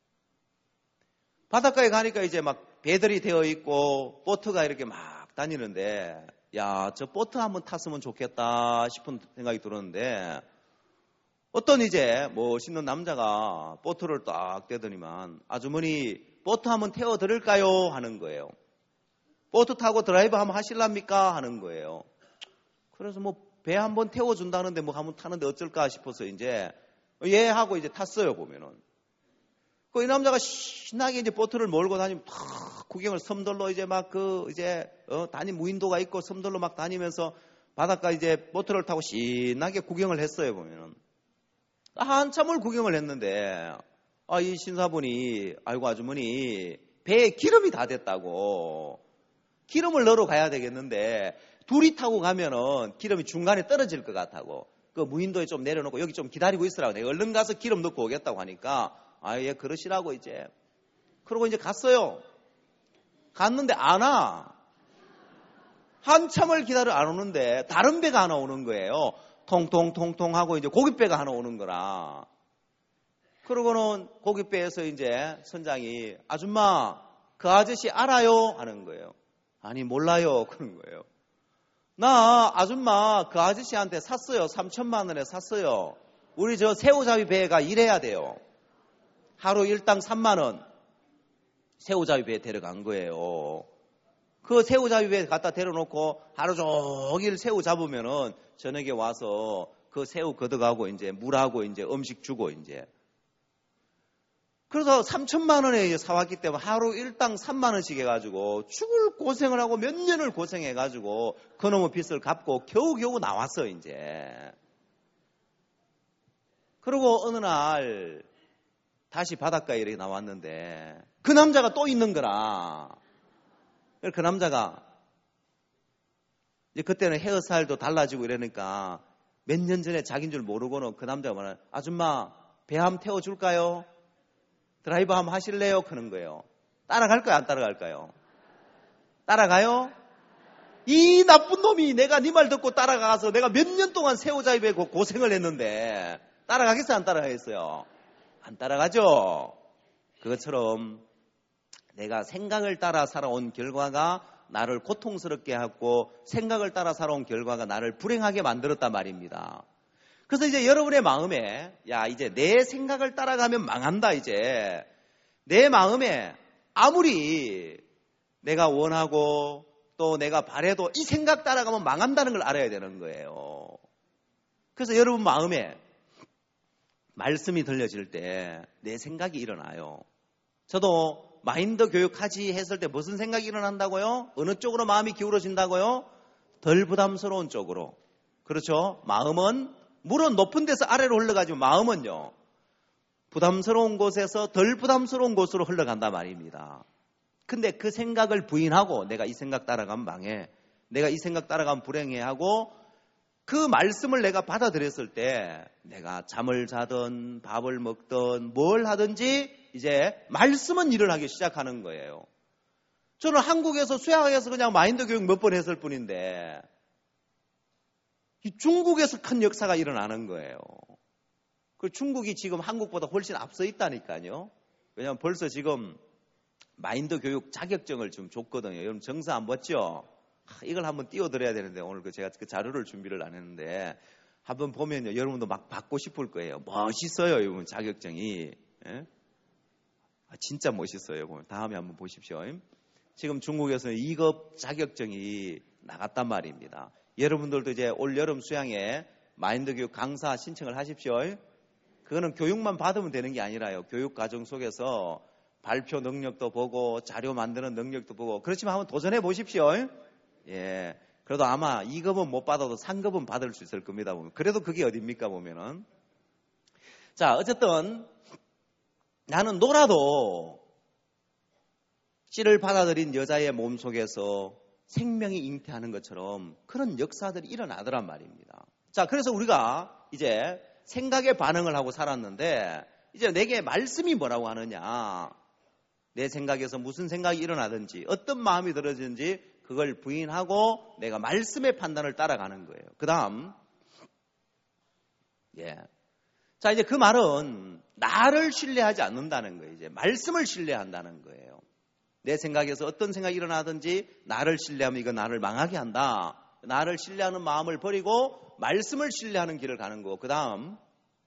바닷가에 가니까 이제 막 배들이 되어 있고 보트가 이렇게 막 다니는데, 야, 저 보트 한번 탔으면 좋겠다 싶은 생각이 들었는데, 어떤 이제 멋있는 남자가 보트를 딱 대더니만, 아주머니 보트 한번 태워드릴까요? 하는 거예요. 보트 타고 드라이브 한번 하실랍니까? 하는 거예요. 그래서 뭐 배 한번 태워준다는데 뭐 한번 타는데 어쩔까 싶어서 이제 예 하고 이제 탔어요. 보면은 그 이 남자가 신나게 이제 보트를 몰고 다니면 탁 구경을, 섬들로 이제 막 이제 다닌 무인도가 있고 섬들로 막 다니면서 바닷가 이제 보트를 타고 신나게 구경을 했어요. 보면은 한참을 구경을 했는데, 이 신사분이, 아이고 아주머니 배에 기름이 다 됐다고, 기름을 넣으러 가야 되겠는데 둘이 타고 가면은 기름이 중간에 떨어질 것 같다고, 그 무인도에 좀 내려놓고 여기 좀 기다리고 있으라고, 내가 얼른 가서 기름 넣고 오겠다고 하니까, 예 그러시라고 이제. 그러고 이제 갔어요. 갔는데 안 와. 한참을 기다려 안 오는데 다른 배가 하나 오는 거예요. 통통통통 하고 이제 고깃배가 하나 오는 거라. 그러고는 고깃배에서 이제 선장이, 아줌마 그 아저씨 알아요? 하는 거예요. 아니 몰라요. 그런 거예요. 나 아줌마 그 아저씨한테 샀어요. 3천만 원에 샀어요. 우리 저 새우잡이 배가 일해야 돼요. 하루 일당 3만 원 새우잡이 배에 데려간 거예요. 그 새우잡이 배에 갖다 데려놓고 하루 종일 새우 잡으면은 저녁에 와서 그 새우 걷어가고 이제 물하고 이제 음식 주고 이제. 그래서 3천만 원에 사왔기 때문에 하루 일당 3만 원씩 해가지고 죽을 고생을 하고 몇 년을 고생해가지고 그놈의 빚을 갚고 겨우겨우 나왔어 이제. 그리고 어느 날 다시 바닷가에 이렇게 나왔는데 그 남자가 또 있는 거라. 그 남자가 이제 그때는 헤어스타일도 달라지고 이러니까 몇 년 전에 자기인 줄 모르고는 그 남자가 말하는, 아줌마 배 한번 태워줄까요? 드라이브 한번 하실래요? 그런 거예요. 따라갈까요? 안 따라갈까요? 따라가요? 이 나쁜 놈이 내가 네 말 듣고 따라가서 내가 몇 년 동안 새우잡이에 고생을 했는데 따라가겠어요? 안 따라가겠어요? 안 따라가죠? 그것처럼 내가 생각을 따라 살아온 결과가 나를 고통스럽게 하고 생각을 따라 살아온 결과가 나를 불행하게 만들었단 말입니다. 그래서 이제 여러분의 마음에, 야 이제 내 생각을 따라가면 망한다 이제. 내 마음에 아무리 내가 원하고 또 내가 바래도 이 생각 따라가면 망한다는 걸 알아야 되는 거예요. 그래서 여러분 마음에 말씀이 들려질 때 내 생각이 일어나요. 저도 마인드 교육하지 했을 때 무슨 생각이 일어난다고요? 어느 쪽으로 마음이 기울어진다고요? 덜 부담스러운 쪽으로. 그렇죠? 마음은 물은 높은 데서 아래로 흘러가지만 마음은요, 부담스러운 곳에서 덜 부담스러운 곳으로 흘러간단 말입니다. 근데 그 생각을 부인하고 내가 이 생각 따라가면 망해, 내가 이 생각 따라가면 불행해 하고 그 말씀을 내가 받아들였을 때 내가 잠을 자든 밥을 먹든 뭘 하든지 이제 말씀은 일을 하기 시작하는 거예요. 저는 한국에서 수양에서 그냥 마인드 교육 몇 번 했을 뿐인데 중국에서 큰 역사가 일어나는 거예요. 그 중국이 지금 한국보다 훨씬 앞서 있다니까요. 왜냐하면 벌써 지금 마인드 교육 자격증을 좀 줬거든요. 여러분 정서 안 봤죠? 이걸 한번 띄워드려야 되는데 오늘 제가 그 자료를 준비를 안 했는데 한번 보면요, 여러분도 막 받고 싶을 거예요. 멋있어요, 여러분 자격증이. 예? 진짜 멋있어요. 다음에 한번 보십시오. 지금 중국에서는 2급 자격증이 나갔단 말입니다. 여러분들도 이제 올 여름 수양에 마인드 교육 강사 신청을 하십시오. 그거는 교육만 받으면 되는 게 아니라요. 교육 과정 속에서 발표 능력도 보고 자료 만드는 능력도 보고 그렇지만 한번 도전해 보십시오. 예. 그래도 아마 2급은 못 받아도 3급은 받을 수 있을 겁니다. 보면. 그래도 그게 어딥니까 보면은. 자, 어쨌든 나는 놀아도 씨를 받아들인 여자의 몸속에서 생명이 잉태하는 것처럼 그런 역사들이 일어나더란 말입니다. 자, 그래서 우리가 이제 생각에 반응을 하고 살았는데 이제 내게 말씀이 뭐라고 하느냐. 내 생각에서 무슨 생각이 일어나든지 어떤 마음이 들어지는지 그걸 부인하고 내가 말씀의 판단을 따라가는 거예요. 그 다음 자, 이제 그 말은 나를 신뢰하지 않는다는 거예요. 이제 말씀을 신뢰한다는 거예요. 내 생각에서 어떤 생각이 일어나든지 나를 신뢰하면 이거 나를 망하게 한다. 나를 신뢰하는 마음을 버리고 말씀을 신뢰하는 길을 가는 거고 그 다음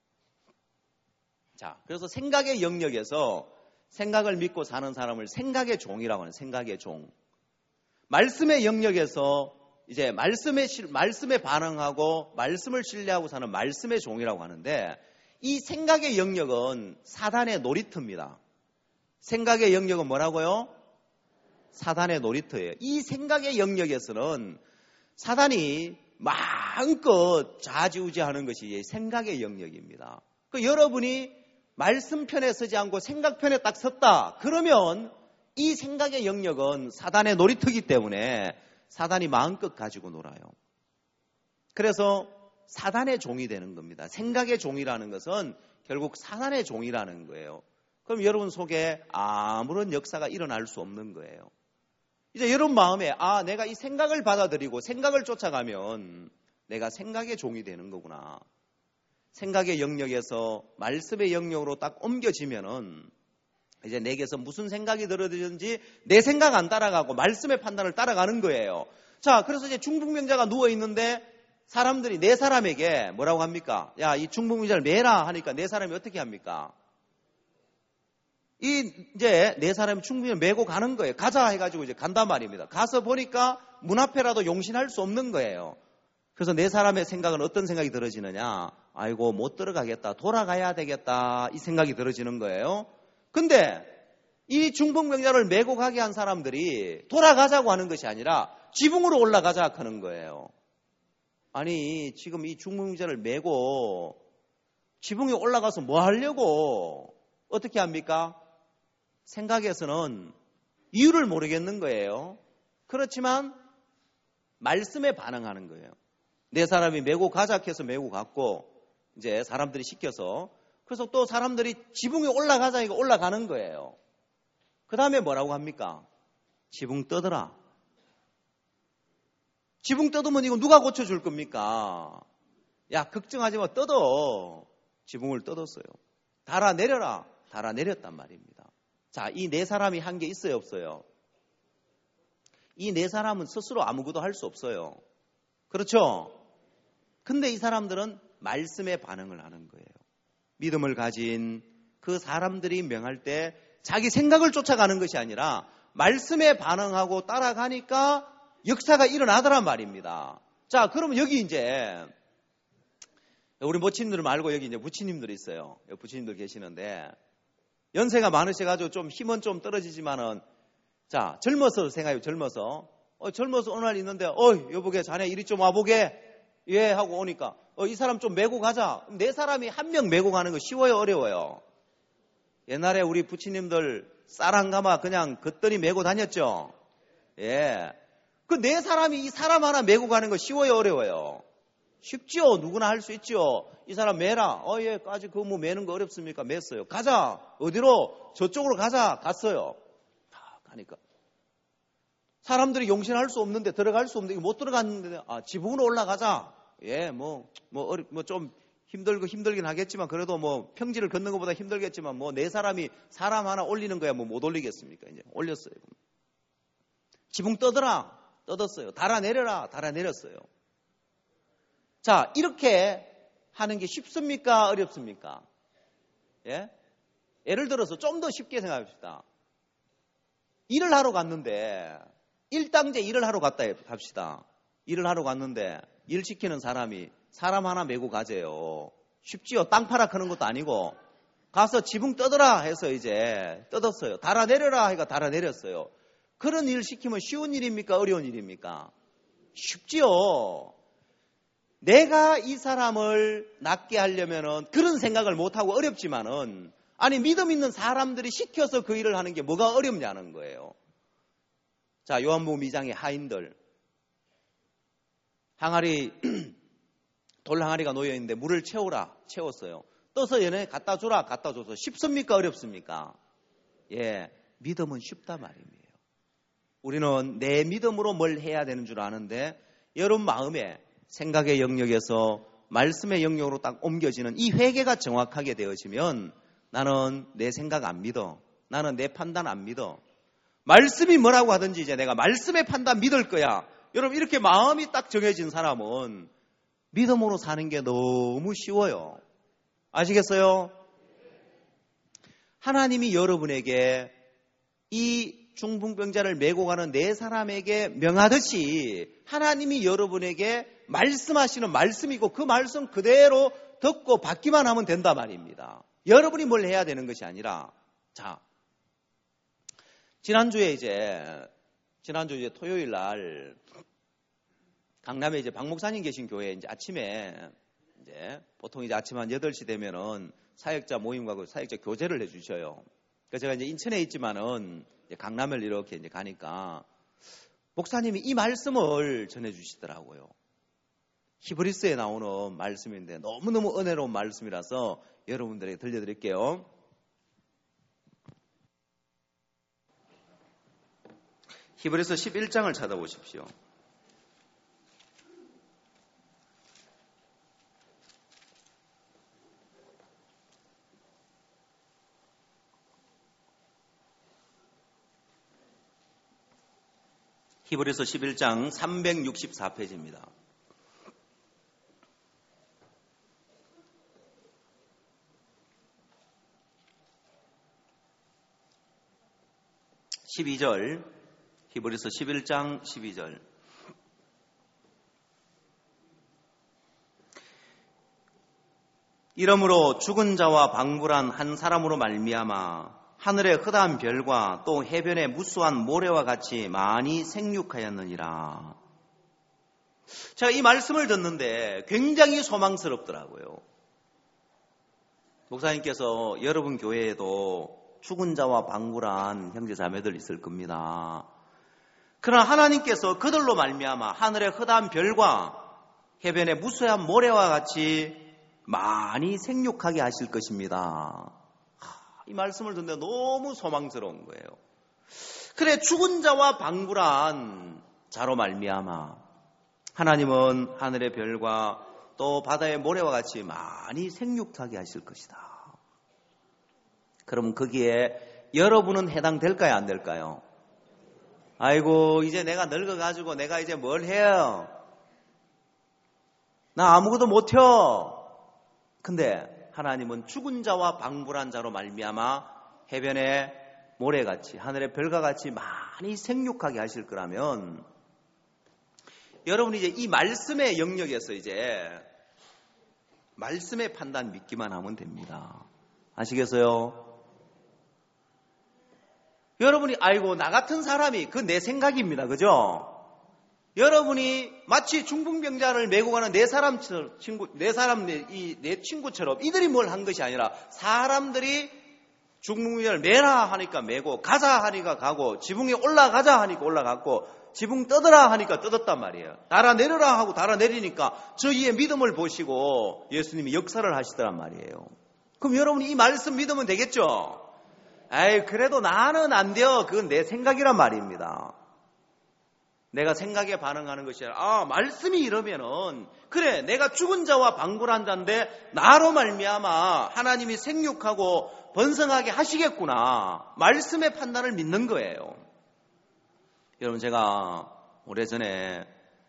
자, 그래서 생각의 영역에서 생각을 믿고 사는 사람을 생각의 종이라고 하는 생각의 종. 말씀의 영역에서 이제 말씀에 반응하고 말씀을 신뢰하고 사는 말씀의 종이라고 하는데 이 생각의 영역은 사단의 놀이터입니다. 생각의 영역은 뭐라고요? 사단의 놀이터예요. 이 생각의 영역에서는 사단이 마음껏 좌지우지하는 것이 생각의 영역입니다. 그 여러분이 말씀 편에 서지 않고 생각 편에 딱 섰다. 그러면 이 생각의 영역은 사단의 놀이터이기 때문에 사단이 마음껏 가지고 놀아요. 그래서 사단의 종이 되는 겁니다. 생각의 종이라는 것은 결국 사단의 종이라는 거예요. 그럼 여러분 속에 아무런 역사가 일어날 수 없는 거예요. 이제 여러분 마음에 내가 이 생각을 받아들이고 생각을 쫓아가면 내가 생각의 종이 되는 거구나. 생각의 영역에서 말씀의 영역으로 딱 옮겨지면은 이제 내게서 무슨 생각이 들어지는지 내 생각 안 따라가고 말씀의 판단을 따라가는 거예요. 자, 그래서 이제 중풍병자가 누워 있는데 사람들이 네 사람에게 뭐라고 합니까? 야, 이 중풍병자를 매라 하니까 네 사람이 어떻게 합니까? 이제 네 사람이 중풍병자를 메고 가는 거예요. 가자 해가지고 이제 간단 말입니다. 가서 보니까 문 앞에라도 용신할 수 없는 거예요. 그래서 네 사람의 생각은 어떤 생각이 들어지느냐? 아이고 못 들어가겠다. 돌아가야 되겠다. 이 생각이 들어지는 거예요. 근데 이 중풍병자를 메고 가게 한 사람들이 돌아가자고 하는 것이 아니라 지붕으로 올라가자 하는 거예요. 아니 지금 이 중풍병자를 메고 지붕에 올라가서 뭐 하려고 어떻게 합니까? 생각에서는 이유를 모르겠는 거예요. 그렇지만 말씀에 반응하는 거예요. 네 사람이 메고 가자 해서 메고 갔고 이제 사람들이 시켜서 그래서 또 사람들이 지붕에 올라가자 이거 올라가는 거예요. 그 다음에 뭐라고 합니까? 지붕 떠더라. 지붕 떠두면 이거 누가 고쳐줄 겁니까? 야, 걱정하지 마. 떠도. 지붕을 떠뒀어요. 달아내려라. 달아내렸단 말입니다. 자, 이 네 사람이 한 게 있어요, 없어요? 이 네 사람은 스스로 아무것도 할 수 없어요. 그렇죠? 근데 이 사람들은 말씀에 반응을 하는 거예요. 믿음을 가진 그 사람들이 명할 때 자기 생각을 쫓아가는 것이 아니라 말씀에 반응하고 따라가니까 역사가 일어나더란 말입니다. 자, 그러면 여기 이제 우리 모친님들 말고 여기 이제 부치님들이 있어요. 부치님들 계시는데 연세가 많으셔가지고 좀 힘은 좀 떨어지지만은 자, 젊어서 생각해요. 젊어서 어느 날 있는데 여보게 자네 이리 좀 와보게 예 하고 오니까 이 사람 좀 메고 가자. 네 사람이 한 명 메고 가는 거 쉬워요, 어려워요? 옛날에 우리 부치님들 쌀 한 가마 그냥 걷더니 메고 다녔죠. 예, 그 네 사람이 이 사람 하나 메고 가는 거 쉬워요, 어려워요? 쉽죠. 누구나 할 수 있죠. 이 사람 메라. 예, 까지 그거 뭐 메는 거 어렵습니까? 맸어요. 가자. 어디로? 저쪽으로 가자. 갔어요. 가니까 사람들이 용신할 수 없는데 들어갈 수 없는데 못 들어갔는데 지붕으로 올라가자. 예, 좀 힘들긴 하겠지만 그래도 뭐 평지를 걷는 것보다 힘들겠지만 뭐 네 사람이 사람 하나 올리는 거야 뭐 못 올리겠습니까? 이제 올렸어요. 지붕 떠더라. 떠뒀어요. 달아내려라. 달아내렸어요. 자, 이렇게 하는 게 쉽습니까? 어렵습니까? 예? 예를 들어서 좀 더 쉽게 생각합시다. 일을 하러 갔는데 일당제 일을 하러 갔다 합시다. 일을 하러 갔는데 일 시키는 사람이 사람 하나 메고 가재요. 쉽지요. 땅 파라 크는 것도 아니고 가서 지붕 떠더라 해서 이제 뜯었어요. 달아내려라 하니까 달아내렸어요. 그런 일 시키면 쉬운 일입니까? 어려운 일입니까? 쉽지요. 내가 이 사람을 낫게 하려면은 그런 생각을 못하고 어렵지만은 아니 믿음 있는 사람들이 시켜서 그 일을 하는 게 뭐가 어렵냐는 거예요. 자, 요한복음 2장의 하인들 항아리 돌 항아리가 놓여 있는데 물을 채우라 채웠어요. 떠서 얘네 갖다 줘라 갖다 줘서 쉽습니까? 어렵습니까? 예, 믿음은 쉽다 말입니다. 우리는 내 믿음으로 뭘 해야 되는 줄 아는데 여러분 마음에 생각의 영역에서 말씀의 영역으로 딱 옮겨지는 이 회개가 정확하게 되어지면 나는 내 생각 안 믿어. 나는 내 판단 안 믿어. 말씀이 뭐라고 하든지 이제 내가 말씀의 판단 믿을 거야. 여러분 이렇게 마음이 딱 정해진 사람은 믿음으로 사는 게 너무 쉬워요. 아시겠어요? 하나님이 여러분에게 이 중풍병자를 메고 가는 네 사람에게 명하듯이 하나님이 여러분에게 말씀하시는 말씀이고 그 말씀 그대로 듣고 받기만 하면 된다 말입니다. 여러분이 뭘 해야 되는 것이 아니라 자, 지난주에 토요일 날 강남에 이제 박 목사님 계신 교회에 이제 아침에 이제 보통 이제 아침 한 8시 되면은 사역자 모임과 그 사역자 교제를 해 주셔요. 그래서 제가 이제 인천에 있지만은 이제 강남을 이렇게 이제 가니까 목사님이 이 말씀을 전해 주시더라고요. 히브리스에 나오는 말씀인데 너무너무 은혜로운 말씀이라서 여러분들에게 들려드릴게요. 히브리서 11장을 찾아보십시오. 히브리서 11장 364페이지입니다. 히브리서 11장 12절. 이러므로 죽은 자와 방불한 한 사람으로 말미암아 하늘의 흐다한 별과 또 해변의 무수한 모래와 같이 많이 생육하였느니라. 제가 이 말씀을 듣는데 굉장히 소망스럽더라고요. 목사님께서 여러분 교회에도 죽은 자와 방불한 형제 자매들 있을 겁니다. 그러나 하나님께서 그들로 말미암아 하늘의 흐다한 별과 해변의 무수한 모래와 같이 많이 생육하게 하실 것입니다. 이 말씀을 듣는데 너무 소망스러운 거예요. 그래, 죽은 자와 방불한 자로 말미암아 하나님은 하늘의 별과 또 바다의 모래와 같이 많이 생육하게 하실 것이다. 그럼 거기에 여러분은 해당될까요? 안 될까요? 아이고, 이제 내가 늙어가지고 내가 이제 뭘 해요? 나 아무것도 못해요. 근데 하나님은 죽은 자와 방불한 자로 말미암아 해변의 모래같이 하늘의 별과 같이 많이 생육하게 하실 거라면 여러분이 이제 이 말씀의 영역에서 이제 말씀의 판단 믿기만 하면 됩니다. 아시겠어요? 여러분이 아이고 나 같은 사람이 그 내 생각입니다. 그죠? 여러분이 마치 중풍병자를 메고 가는 내 친구처럼 이들이 뭘 한 것이 아니라 사람들이 중풍병자를 메라 하니까 메고 가자 하니까 가고 지붕에 올라가자 하니까 올라갔고 지붕 떠더라 하니까 떠졌단 말이에요. 달아내려라 하고 달아내리니까 저희의 믿음을 보시고 예수님이 역사를 하시더란 말이에요. 그럼 여러분이 이 말씀 믿으면 되겠죠? 아이 그래도 나는 안 돼요. 그건 내 생각이란 말입니다. 내가 생각에 반응하는 것이 아니라 말씀이 이러면은 그래 내가 죽은 자와 방불한 자인데 나로 말미암아 하나님이 생육하고 번성하게 하시겠구나. 말씀의 판단을 믿는 거예요. 여러분 제가 오래전에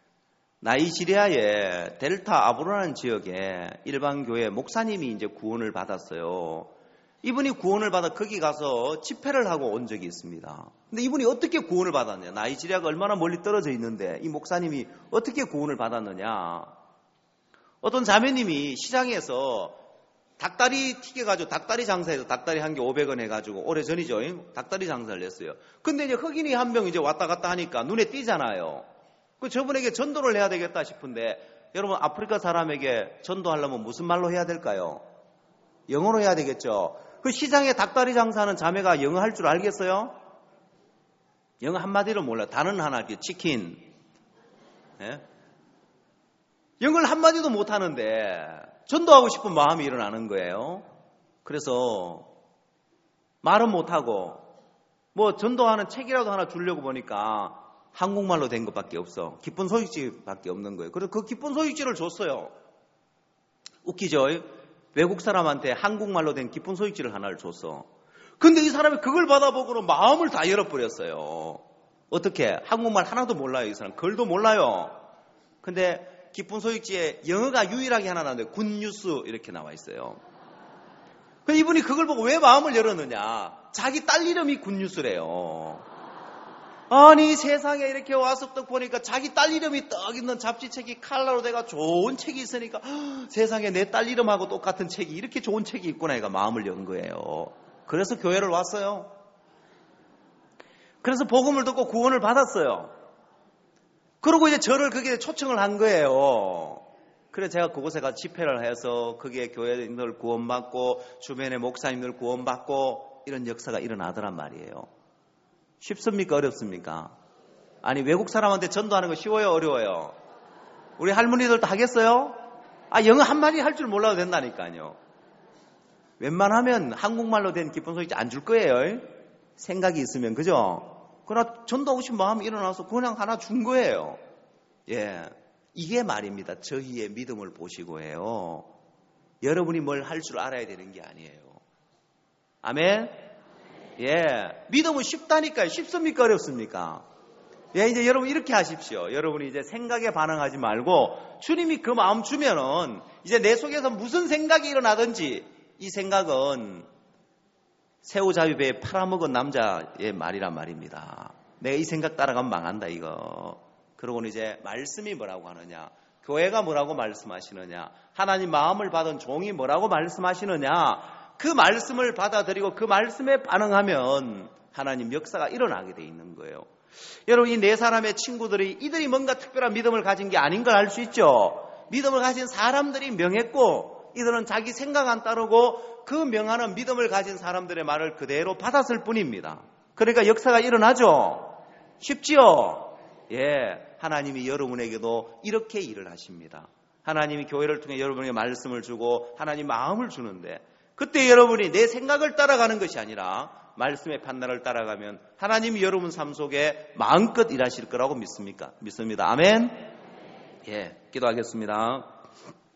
나이지리아의 델타 아브로라는 지역에 일반 교회 목사님이 이제 구원을 받았어요. 이분이 구원을 받아 거기 가서 집회를 하고 온 적이 있습니다. 근데 이분이 어떻게 구원을 받았냐? 나이지리아가 얼마나 멀리 떨어져 있는데 이 목사님이 어떻게 구원을 받았느냐? 어떤 자매님이 시장에서 닭다리 튀겨가지고 닭다리 장사해서 닭다리 한 개 500원 해가지고 오래전이죠. 닭다리 장사를 했어요. 근데 이제 흑인이 한 명 이제 왔다 갔다 하니까 눈에 띄잖아요. 그 저분에게 전도를 해야 되겠다 싶은데 여러분 아프리카 사람에게 전도하려면 무슨 말로 해야 될까요? 영어로 해야 되겠죠. 그 시장에 닭다리 장사하는 자매가 영어 할 줄 알겠어요? 영어 한마디로 몰라요. 단어는 하나 할게요. 치킨. 예? 영어를 한마디도 못하는데 전도하고 싶은 마음이 일어나는 거예요. 그래서 말은 못하고 뭐 전도하는 책이라도 하나 주려고 보니까 한국말로 된 것밖에 없어. 기쁜 소식지밖에 없는 거예요. 그래서 그 기쁜 소식지를 줬어요. 웃기죠? 외국 사람한테 한국말로 된 기쁜 소식지를 하나를 줬어. 근데 이 사람이 그걸 받아보고는 마음을 다 열어버렸어요. 어떻게? 한국말 하나도 몰라요. 이 사람. 글도 몰라요. 근데 기쁜 소식지에 영어가 유일하게 하나 나왔는데 굿뉴스 이렇게 나와 있어요. 그래서 이분이 그걸 보고 왜 마음을 열었느냐? 자기 딸 이름이 굿뉴스래요. 아니 세상에 이렇게 와서 딱 보니까 자기 딸 이름이 딱 있는 잡지책이 칼라로 돼가 좋은 책이 있으니까 세상에 내 딸 이름하고 똑같은 책이 이렇게 좋은 책이 있구나 얘가 마음을 연 거예요. 그래서 교회를 왔어요. 그래서 복음을 듣고 구원을 받았어요. 그리고 이제 저를 거기에 초청을 한 거예요. 그래서 제가 그곳에 가서 집회를 해서 거기에 교회인들 구원받고 주변의 목사님들 구원받고 이런 역사가 일어나더란 말이에요. 쉽습니까? 어렵습니까? 아니 외국 사람한테 전도하는 거 쉬워요? 어려워요? 우리 할머니들도 하겠어요? 영어 한마디 할 줄 몰라도 된다니까요. 웬만하면 한국말로 된 기쁜 소식 안 줄 거예요. 생각이 있으면 그죠? 그러나 전도하고 싶은 마음이 일어나서 그냥 하나 준 거예요. 예, 이게 말입니다. 저희의 믿음을 보시고 해요. 여러분이 뭘 할 줄 알아야 되는 게 아니에요. 아멘? 예, 믿음은 쉽다니까요. 쉽습니까? 어렵습니까? 예, 이제 여러분 이렇게 하십시오. 여러분이 이제 생각에 반응하지 말고 주님이 그 마음 주면은 이제 내 속에서 무슨 생각이 일어나든지 이 생각은 새우잡이배에 팔아먹은 남자의 말이란 말입니다. 내가 이 생각 따라가면 망한다 이거. 그러고는 이제 말씀이 뭐라고 하느냐, 교회가 뭐라고 말씀하시느냐, 하나님 마음을 받은 종이 뭐라고 말씀하시느냐, 그 말씀을 받아들이고 그 말씀에 반응하면 하나님 역사가 일어나게 돼 있는 거예요. 여러분 이 네 사람의 친구들이 이들이 뭔가 특별한 믿음을 가진 게 아닌 걸 알 수 있죠. 믿음을 가진 사람들이 명했고 이들은 자기 생각 안 따르고 그 명하는 믿음을 가진 사람들의 말을 그대로 받았을 뿐입니다. 그러니까 역사가 일어나죠. 쉽지요? 예, 하나님이 여러분에게도 이렇게 일을 하십니다. 하나님이 교회를 통해 여러분에게 말씀을 주고 하나님 마음을 주는데 그때 여러분이 내 생각을 따라가는 것이 아니라 말씀의 판단을 따라가면 하나님이 여러분 삶 속에 마음껏 일하실 거라고 믿습니다. 아멘? 예, 기도하겠습니다.